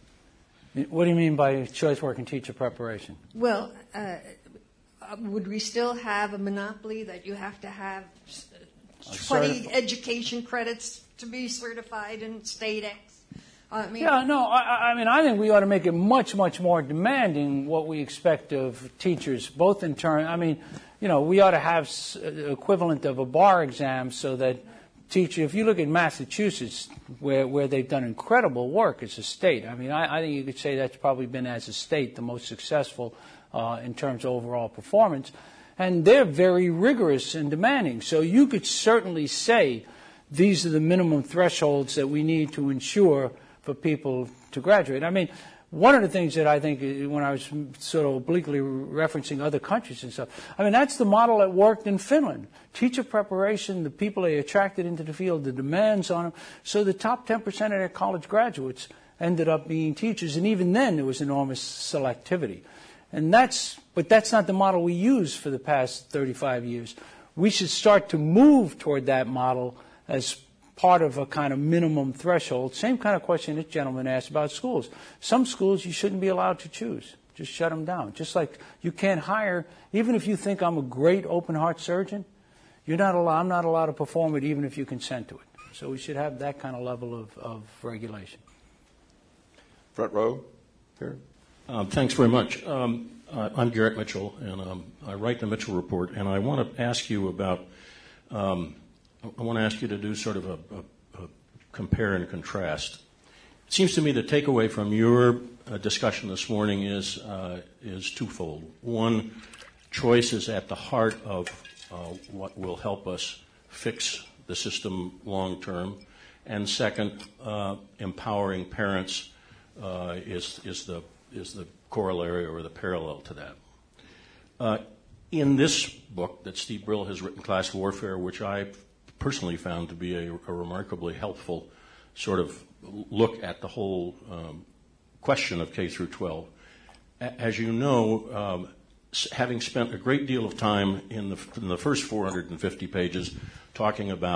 What do you mean by choice work in teacher preparation? Well, uh, would we still have a monopoly that you have to have twenty certif- education credits to be certified in state X? I mean, yeah, no, I, I mean, I think we ought to make it much, much more demanding what we expect of teachers, both in turn, I mean, you know, we ought to have equivalent of a bar exam so that teacher, if you look at Massachusetts, where, where they've done incredible work as a state, I mean, I, I think you could say that's probably been, as a state, the most successful uh, in terms of overall performance. And they're very rigorous and demanding. So you could certainly say these are the minimum thresholds that we need to ensure for people to graduate. I mean, one of the things that I think, when I was sort of obliquely referencing other countries and stuff, I mean, that's the model that worked in Finland. Teacher preparation, the people they attracted into the field, the demands on them. So the top ten percent of their college graduates ended up being teachers. And even then, there was enormous selectivity. And that's, but that's not the model we use for the past thirty-five years. We should start to move toward that model as part of a kind of minimum threshold. Same kind of question this gentleman asked about schools. Some schools you shouldn't be allowed to choose. Just shut them down. Just like you can't hire, even if you think I'm a great open heart surgeon, you're not allowed, I'm not allowed to perform it even if you consent to it. So we should have that kind of level of, of regulation. Front row here. Um, thanks very much. Um, uh, I'm Garrett Mitchell, and um, I write the Mitchell Report, and I want to ask you about um, I want to ask you to do sort of a, a, a compare and contrast. It seems to me the takeaway from your uh, discussion this morning is uh, is twofold. One, choice is at the heart of uh, what will help us fix the system long term, and second, uh, empowering parents uh, is is the is the corollary or the parallel to that. Uh, in this book that Steve Brill has written, Class Warfare, which I personally found to be a, a remarkably helpful sort of look at the whole um, question of K through twelve. A- as you know, um, s- having spent a great deal of time in the, in the first four hundred fifty pages talking about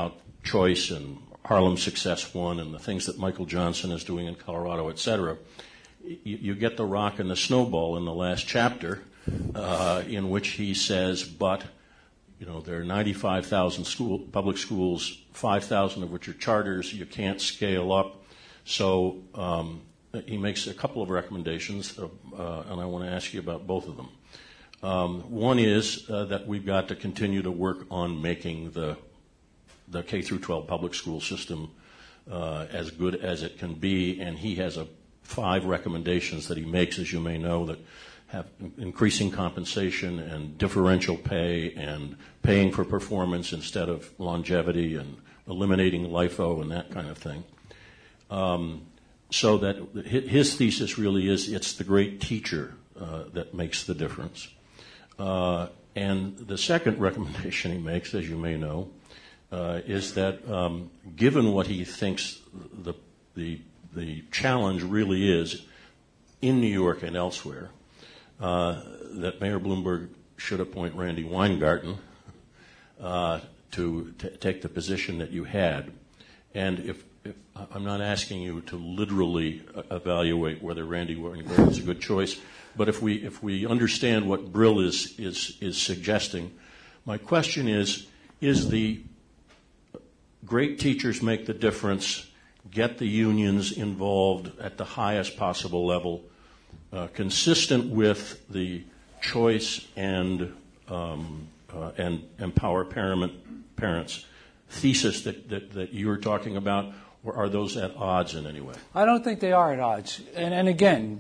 choice and Harlem Success One and the things that Michael Johnson is doing in Colorado, et cetera, you, you get the rock and the snowball in the last chapter, uh, in which he says, but, you know, there are ninety-five thousand school, public schools, five thousand of which are charters. You can't scale up. So um, he makes a couple of recommendations, uh, uh, and I want to ask you about both of them. Um, one is uh, that we've got to continue to work on making the the K through twelve public school system uh, as good as it can be, and he has a five recommendations that he makes, as you may know, that have increasing compensation and differential pay and paying for performance instead of longevity and eliminating LIFO and that kind of thing. Um, so that his thesis really is it's the great teacher uh, that makes the difference. Uh, and the second recommendation he makes, as you may know, uh, is that um, given what he thinks the, the, the challenge really is in New York and elsewhere, uh, that Mayor Bloomberg should appoint Randy Weingarten uh, to t- take the position that you had. And if, if I'm not asking you to literally evaluate whether Randy Weingarten is a good choice, but if we if we understand what Brill is is is suggesting, my question is: is the great teachers make the difference, get the unions involved at the highest possible level, uh, consistent with the choice and um, uh, and empower parent, parents thesis that, that that you were talking about, or are those at odds in any way? I don't think they are at odds. And, and again,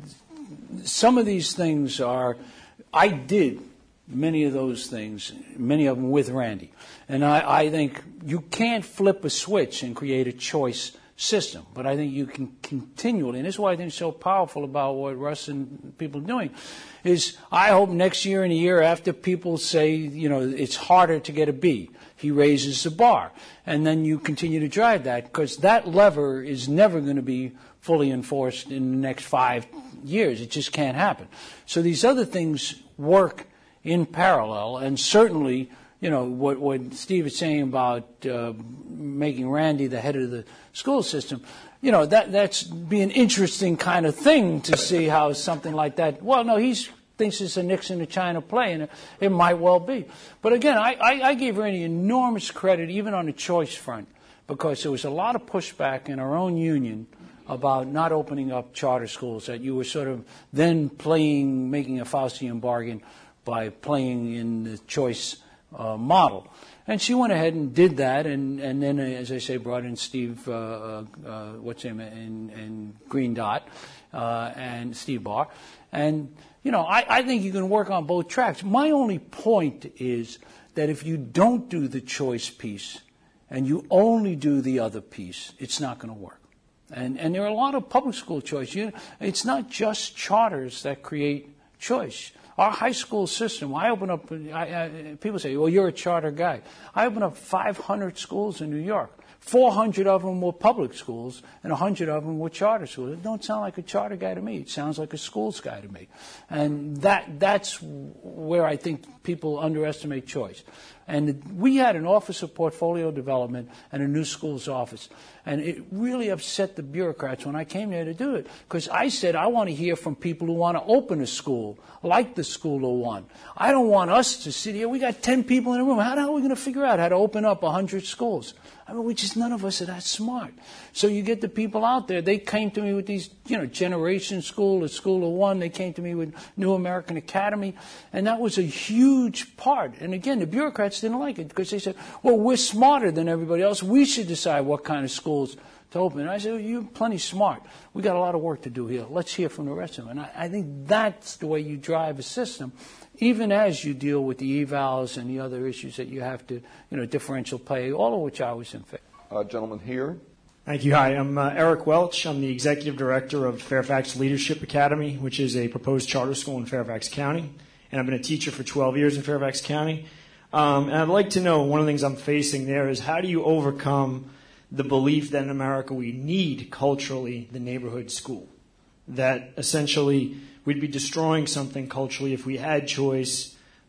some of these things are, I did many of those things, many of them with Randy. And I, I think you can't flip a switch and create a choice system, but I think you can continually, and this is why I think it's so powerful about what Russ and people are doing, is I hope next year and a year after people say, you know, it's harder to get a B, he raises the bar. And then you continue to drive that, because that lever is never going to be fully enforced in the next five years. It just can't happen. So these other things work in parallel, and certainly, you know, what, what Steve is saying about uh, making Randy the head of the school system, you know, that that's be an interesting kind of thing to see how something like that, well, no, he thinks it's a Nixon to China play, and it, it might well be. But again, I, I, I gave Randy enormous credit, even on the choice front, because there was a lot of pushback in our own union about not opening up charter schools, that you were sort of then playing, making a Faustian bargain by playing in the choice uh, model. And she went ahead and did that, and, and then, uh, as I say, brought in Steve, uh, uh, what's him, and, and Green Dot, uh, and Steve Barr. And, you know, I, I think you can work on both tracks. My only point is that if you don't do the choice piece and you only do the other piece, it's not going to work. And, and there are a lot of public school choice. You, it's not just charters that create choice. Our high school system, I open up, I, I, people say, well, you're a charter guy. I opened up five hundred schools in New York. four hundred of them were public schools, and one hundred of them were charter schools. It don't sound like a charter guy to me. It sounds like a schools guy to me. And that that's where I think people underestimate choice. And we had an Office of Portfolio Development and a new schools office. And it really upset the bureaucrats when I came there to do it. Because I said, I want to hear from people who want to open a school, like the School of One. I don't want us to sit here. We got ten people in a room. How the hell are we going to figure out how to open up one hundred schools? I mean, we just, none of us are that smart. So you get the people out there. They came to me with these, you know, Generation School, the School of One. They came to me with New American Academy. And that was a huge part. And again, the bureaucrats didn't like it because they said, well, we're smarter than everybody else. We should decide what kind of schools to open. And I said, well, you're plenty smart. We got a lot of work to do here. Let's hear from the rest of them. And I, I think that's the way you drive a system, even as you deal with the evals and the other issues that you have to, you know, differential pay, all of which I was in favor. Uh, gentleman here. Thank you. Hi, I'm uh, Eric Welch. I'm the executive director of Fairfax Leadership Academy, which is a proposed charter school in Fairfax County. And I've been a teacher for twelve years in Fairfax County. Um, and I'd like to know, one of the things I'm facing there is how do you overcome the belief that in America we need culturally the neighborhood school? That essentially we'd be destroying something culturally if we had choice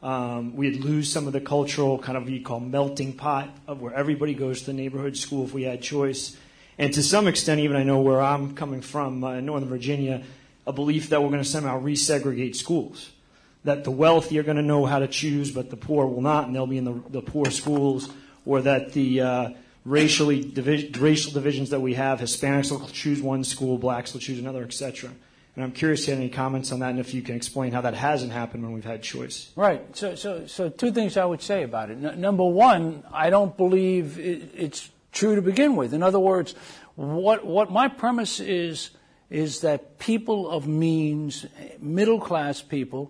Um, we'd lose some of the cultural kind of what you call melting pot of where everybody goes to the neighborhood school if we had choice. And to some extent, even I know where I'm coming from uh, in Northern Virginia, a belief that we're going to somehow resegregate schools. That the wealthy are going to know how to choose, but the poor will not, and they'll be in the, the poor schools. Or that the uh, racially divi- racial divisions that we have, Hispanics will choose one school, blacks will choose another, et cetera. And I'm curious if you have any comments on that, and if you can explain how that hasn't happened when we've had choice. Right. So, so, so two things I would say about it. N- number one, I don't believe it, it's true to begin with. In other words, what what my premise is is that people of means, middle class people,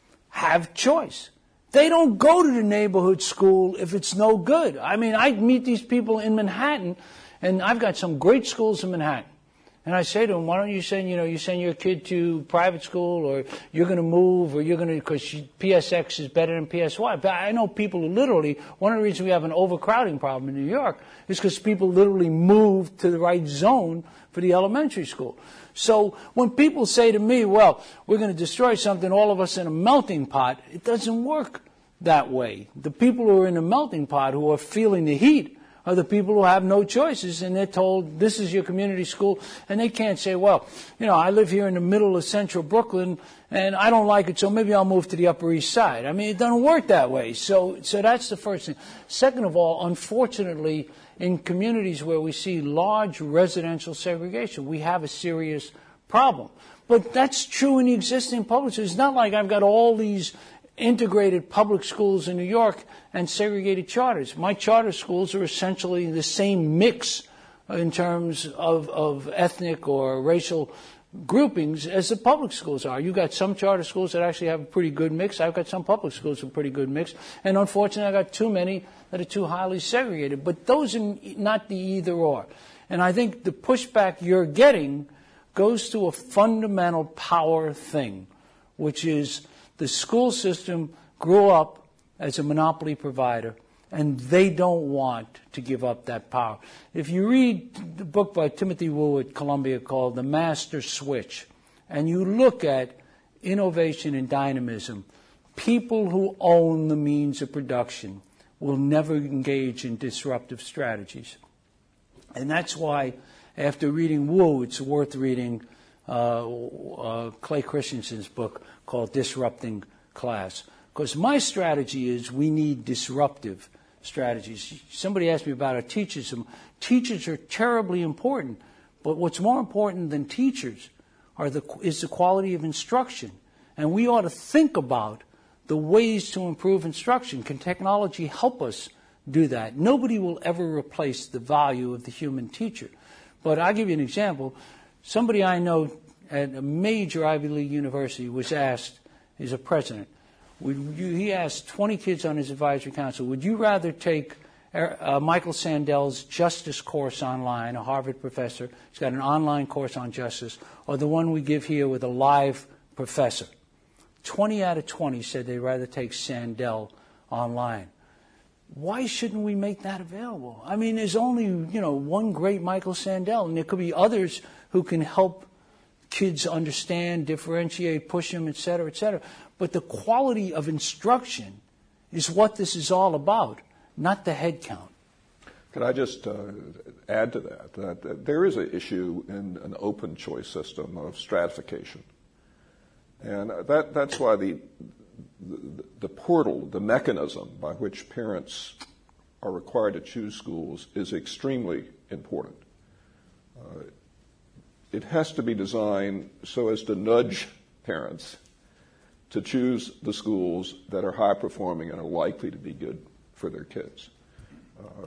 have choice. They don't go to the neighborhood school if it's no good. I mean, I meet these people in Manhattan, and I've got some great schools in Manhattan. And I say to them, why don't you send, you know, you send your kid to private school, or you're going to move, or you're going to, because P S X is better than P S Y. But I know people who literally, one of the reasons we have an overcrowding problem in New York is because people literally move to the right zone for the elementary school. So when people say to me, well, we're going to destroy something, all of us in a melting pot, it doesn't work that way. The people who are in the melting pot, who are feeling the heat, are the people who have no choices, and they're told, this is your community school, and they can't say, well, you know, I live here in the middle of central Brooklyn, and I don't like it, so maybe I'll move to the Upper East Side. I mean, it doesn't work that way. So, so that's the first thing. Second of all, unfortunately, in communities where we see large residential segregation, we have a serious problem. But that's true in the existing public schools. It's not like I've got all these integrated public schools in New York and segregated charters. My charter schools are essentially the same mix in terms of, of ethnic or racial groupings as the public schools are. You've got some charter schools that actually have a pretty good mix. I've got some public schools with a pretty good mix. And unfortunately, I've got too many that are too highly segregated. But those are not the either or. And I think the pushback you're getting goes to a fundamental power thing, which is the school system grew up as a monopoly provider, and they don't want to give up that power. If you read the book by Timothy Wu at Columbia called The Master Switch, and you look at innovation and dynamism, people who own the means of production will never engage in disruptive strategies. And that's why, after reading Wu, it's worth reading uh, uh, Clay Christensen's book called Disrupting Class. Because my strategy is we need disruptive strategies. Somebody asked me about our teachers. Teachers are terribly important, but what's more important than teachers are the, is the quality of instruction. And we ought to think about the ways to improve instruction. Can technology help us do that? Nobody will ever replace the value of the human teacher. But I'll give you an example. Somebody I know at a major Ivy League university was asked, he's a president, would you, he asked twenty kids on his advisory council, would you rather take uh, Michael Sandel's justice course online, a Harvard professor, he's got an online course on justice, or the one we give here with a live professor? twenty out of twenty said they'd rather take Sandel online. Why shouldn't we make that available? I mean, there's only, you know, one great Michael Sandel, and there could be others who can help kids understand, differentiate, push them, et cetera, et cetera. But the quality of instruction is what this is all about, not the head count. Could I just uh, add to that, that, that there is an issue in an open choice system of stratification. And that, that's why the, the, the portal, the mechanism by which parents are required to choose schools is extremely important. Uh, it has to be designed so as to nudge parents to choose the schools that are high performing and are likely to be good for their kids. Uh,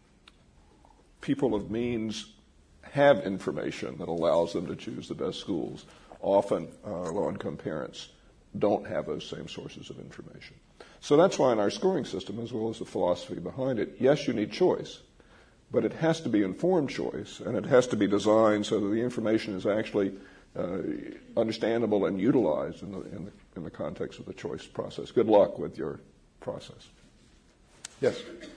people of means have information that allows them to choose the best schools. Often uh, low-income parents don't have those same sources of information. So that's why in our scoring system, as well as the philosophy behind it, yes, you need choice, but it has to be informed choice, and it has to be designed so that the information is actually uh, understandable and utilized in the, in the in the context of the choice process. Good luck with your process. Yes.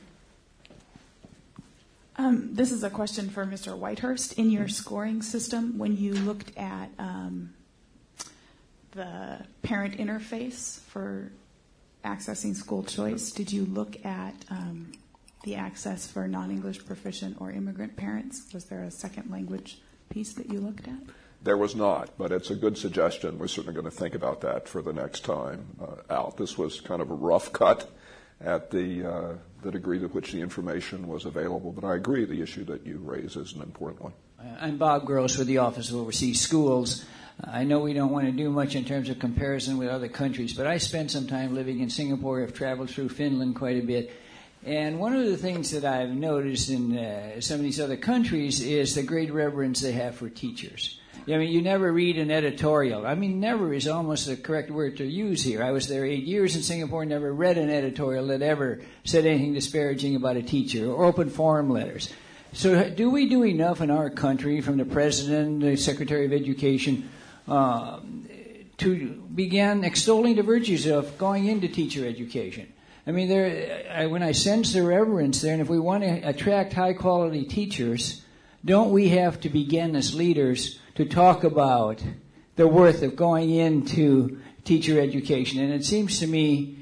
Um, this is a question for Mister Whitehurst. In your scoring system, when you looked at um, the parent interface for accessing school choice, did you look at um, the access for non-English proficient or immigrant parents? Was there a second language piece that you looked at? There was not, but it's a good suggestion. We're certainly going to think about that for the next time uh, out. This was kind of a rough cut at the uh, the degree to which the information was available, but I agree the issue that you raise is an important one. I'm Bob Gross with the Office of Overseas Schools. I know we don't want to do much in terms of comparison with other countries, but I spent some time living in Singapore. I've traveled through Finland quite a bit. And one of the things that I've noticed in uh, some of these other countries is the great reverence they have for teachers. I mean, you never read an editorial. I mean, never is almost the correct word to use here. I was there eight years in Singapore, never read an editorial that ever said anything disparaging about a teacher, or open forum letters. So do we do enough in our country, from the President, the Secretary of Education, uh, to begin extolling the virtues of going into teacher education? I mean, there, I, when I sense the reverence there, and if we want to attract high-quality teachers, don't we have to begin as leaders to talk about the worth of going into teacher education? And it seems to me,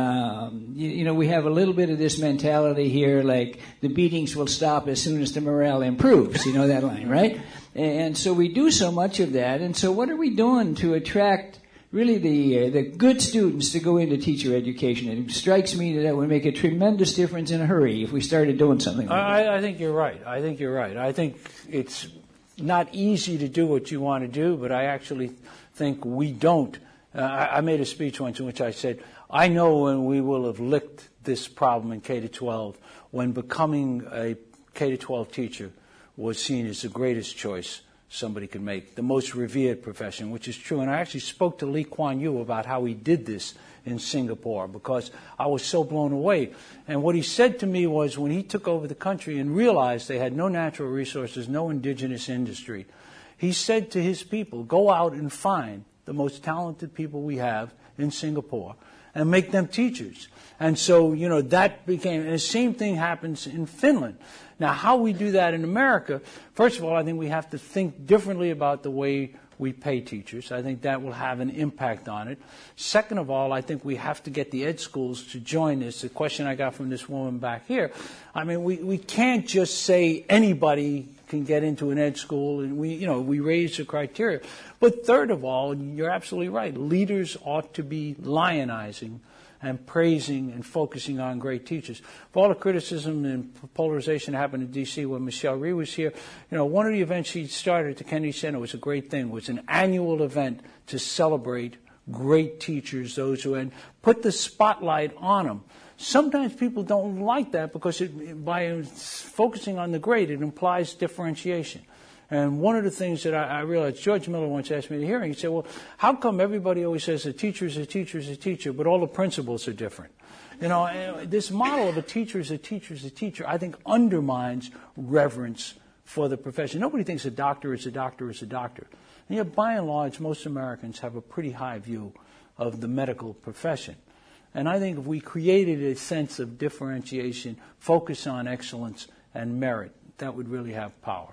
um, you, you know, we have a little bit of this mentality here, like the beatings will stop as soon as the morale improves. You know that line, right? And so we do so much of that. And so what are we doing to attract really the uh, the good students to go into teacher education? It strikes me that that would make a tremendous difference in a hurry if we started doing something like I, that. I think you're right. I think you're right. I think it's not easy to do what you want to do, but I actually think we don't. Uh, I, I made a speech once in which I said, I know when we will have licked this problem in K to twelve, when becoming a K to twelve teacher was seen as the greatest choice somebody could make, the most revered profession, which is true. And I actually spoke to Lee Kuan Yew about how he did this in Singapore, because I was so blown away. And what he said to me was, when he took over the country and realized they had no natural resources, no indigenous industry, he said to his people, go out and find the most talented people we have in Singapore and make them teachers. And so, you know, that became, and the same thing happens in Finland. Now, how we do that in America, first of all, I think we have to think differently about the way we pay teachers. I think that will have an impact on it. Second of all, I think we have to get the ed schools to join this. The question I got from this woman back here, I mean, we, we can't just say anybody can get into an ed school, and we, you know, we raise the criteria. But third of all, you're absolutely right, leaders ought to be lionizing and praising and focusing on great teachers. For all the criticism and polarization that happened in D C when Michelle Rhee was here, you know, one of the events she started at the Kennedy Center was a great thing. It was an annual event to celebrate great teachers, those who had put the spotlight on them. Sometimes people don't like that because it, by focusing on the great, it implies differentiation. And one of the things that I, I realized, George Miller once asked me at a hearing, he said, well, how come everybody always says a teacher is a teacher is a teacher, but all the principals are different? You know, this model of a teacher is a teacher is a teacher, I think, undermines reverence for the profession. Nobody thinks a doctor is a doctor is a doctor. And yet, by and large, most Americans have a pretty high view of the medical profession. And I think if we created a sense of differentiation, focus on excellence and merit, that would really have power.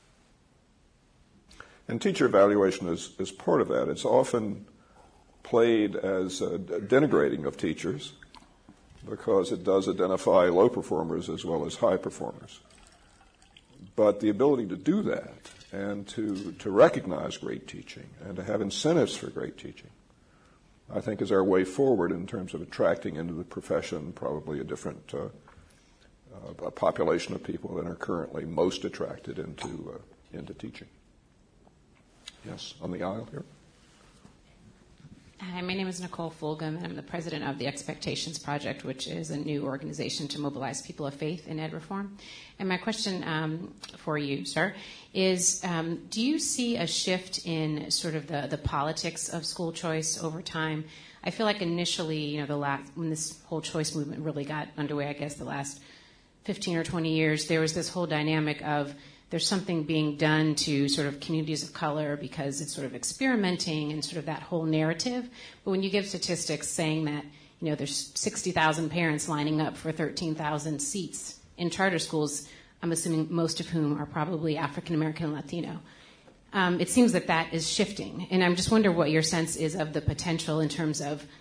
And teacher evaluation is, is part of that. It's often played as a denigrating of teachers because it does identify low performers as well as high performers. But the ability to do that and to, to recognize great teaching and to have incentives for great teaching, I think, is our way forward in terms of attracting into the profession probably a different uh, uh, a population of people that are currently most attracted into uh, into teaching. Yes, on the aisle here. Hi, my name is Nicole Fulgham, and I'm the president of the Expectations Project, which is a new organization to mobilize people of faith in ed reform. And my question um, for you, sir, is um, do you see a shift in sort of the, the politics of school choice over time? I feel like initially, you know, the last, when this whole choice movement really got underway, I guess the last fifteen or twenty years, there was this whole dynamic of there's something being done to sort of communities of color because it's sort of experimenting and sort of that whole narrative. But when you give statistics saying that, you know, there's sixty thousand parents lining up for thirteen thousand seats in charter schools, I'm assuming most of whom are probably African American and Latino, um, it seems that that is shifting. And I'm just wondering what your sense is of the potential in terms of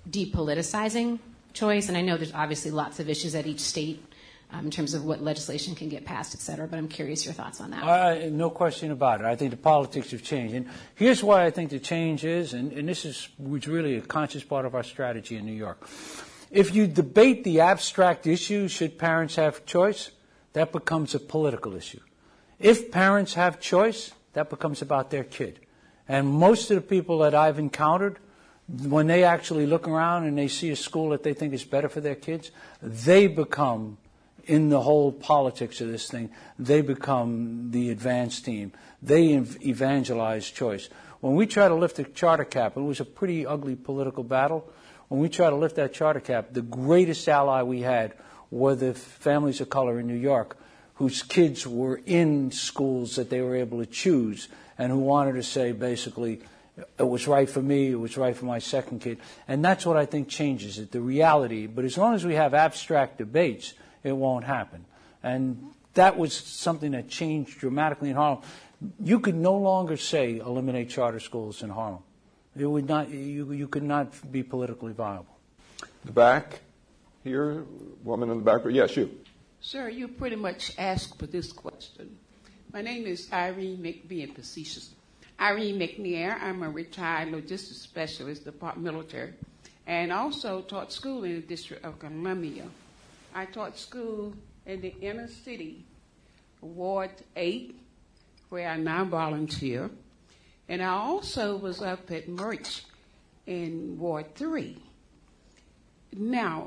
depoliticizing choice? And I know there's obviously lots of issues at each state um, in terms of what legislation can get passed, et cetera, but I'm curious your thoughts on that. Uh, no question about it. I think the politics have changed. And here's why I think the change is, and, and this is was really a conscious part of our strategy in New York. If you debate the abstract issue, should parents have choice, that becomes a political issue. If parents have choice, that becomes about their kid. And most of the people that I've encountered, when they actually look around and they see a school that they think is better for their kids, they become, in the whole politics of this thing, they become the advanced team. They ev- evangelize choice. When we try to lift the charter cap, it was a pretty ugly political battle. When we try to lift that charter cap, the greatest ally we had were the families of color in New York whose kids were in schools that they were able to choose and who wanted to say basically, it was right for me, it was right for my second kid. And that's what I think changes it, the reality. But as long as we have abstract debates, it won't happen. And that was something that changed dramatically in Harlem. You could no longer say eliminate charter schools in Harlem. It would not. You, you could not be politically viable. The back here, woman in the back. Yes, you. Sir, you pretty much asked for this question. My name is Irene Mc, being facetious. Irene McNair. I'm a retired logistics specialist, Department military, and also taught school in the District of Columbia. I taught school in the inner city, Ward eight, where I now volunteer. And I also was up at Merch in Ward three. Now,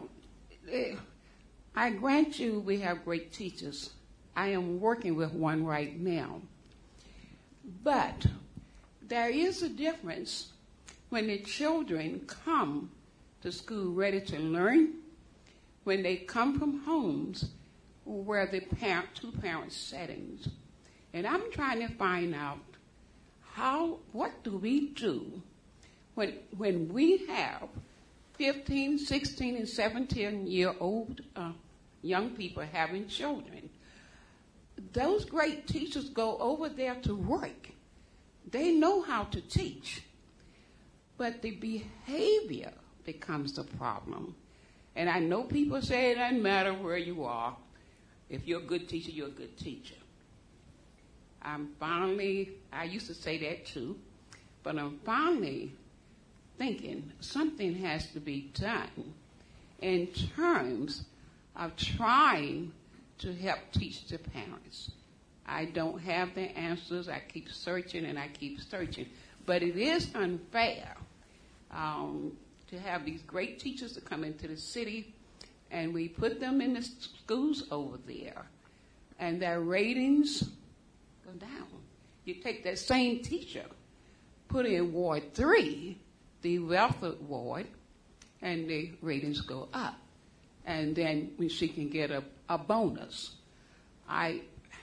I grant you we have great teachers. I am working with one right now. But there is a difference when the children come to school ready to learn, when they come from homes where the parent, two-parent settings. And I'm trying to find out How, what do we do when, when we have fifteen, sixteen, and seventeen-year-old uh, young people having children? Those great teachers go over there to work. They know how to teach. But the behavior becomes the problem. And I know people say it doesn't matter where you are. If you're a good teacher, you're a good teacher. I'm finally, I used to say that too, but I'm finally thinking something has to be done in terms of trying to help teach the parents. I don't have the answers. I keep searching and I keep searching. But it is unfair um, to have these great teachers to come into the city and we put them in the schools over there and their ratings go down. You take that same teacher, put in Ward three, the Welford Ward, and the ratings go up. And then when she can get a, a bonus. I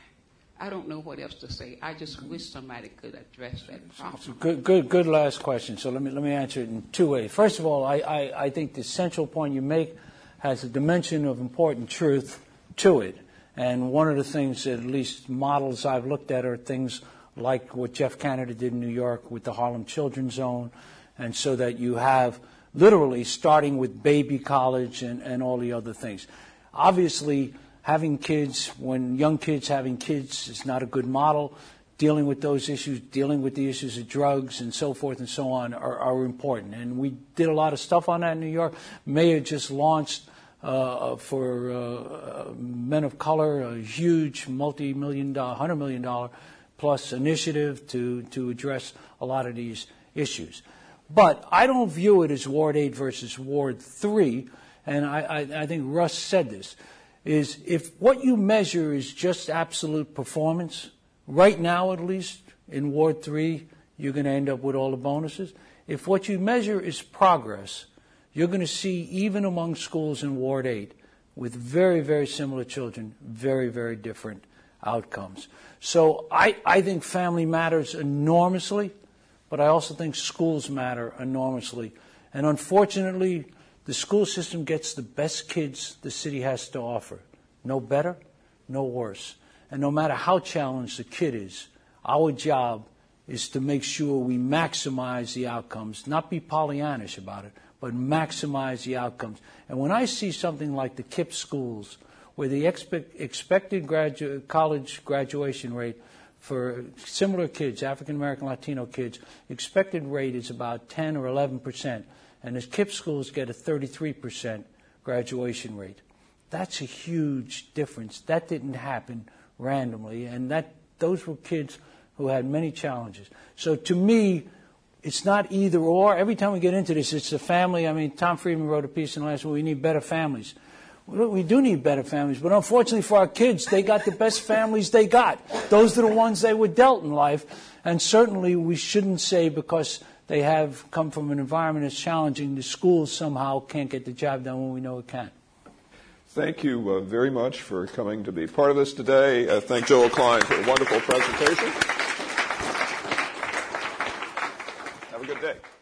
I don't know what else to say. I just wish somebody could address that problem. Good, good, good last question. So let me let me answer it in two ways. First of all, I, I, I think the central point you make has a dimension of important truth to it. And one of the things that at least models I've looked at are things like what Jeff Canada did in New York with the Harlem Children's Zone, and so that you have literally starting with baby college and, and all the other things. Obviously, having kids, when young kids having kids is not a good model. Dealing with those issues, dealing with the issues of drugs and so forth and so on are, are important. And we did a lot of stuff on that in New York. Mayor just launched uh, for uh, men of color a huge multi-million dollar, one hundred million dollars plus initiative to, to address a lot of these issues. But I don't view it as Ward eight versus Ward three, and I, I, I think Russ said this, is if what you measure is just absolute performance, right now at least, in Ward three, you're going to end up with all the bonuses. If what you measure is progress, you're going to see, even among schools in Ward eight, with very, very similar children, very, very different outcomes. So I, I think family matters enormously, but I also think schools matter enormously. And unfortunately, the school system gets the best kids the city has to offer. No better, no worse. And no matter how challenged the kid is, our job is to make sure we maximize the outcomes, not be Pollyannish about it, but maximize the outcomes. And when I see something like the KIPP schools, where the expect, expected gradu- college graduation rate for similar kids, African American, Latino kids, expected rate is about ten or eleven percent, and the KIPP schools get a thirty-three percent graduation rate. That's a huge difference. That didn't happen randomly, and that those were kids who had many challenges. So to me, it's not either or. Every time we get into this, it's the family. I mean, Tom Friedman wrote a piece in the last one, we need better families. We do need better families, but unfortunately for our kids, they got the best families they got. Those are the ones they were dealt in life, and certainly we shouldn't say because they have come from an environment that's challenging, the schools somehow can't get the job done when we know it can. Thank you uh, very much for coming to be part of this today. Uh, thank Joel Klein for a wonderful presentation. Have a good day.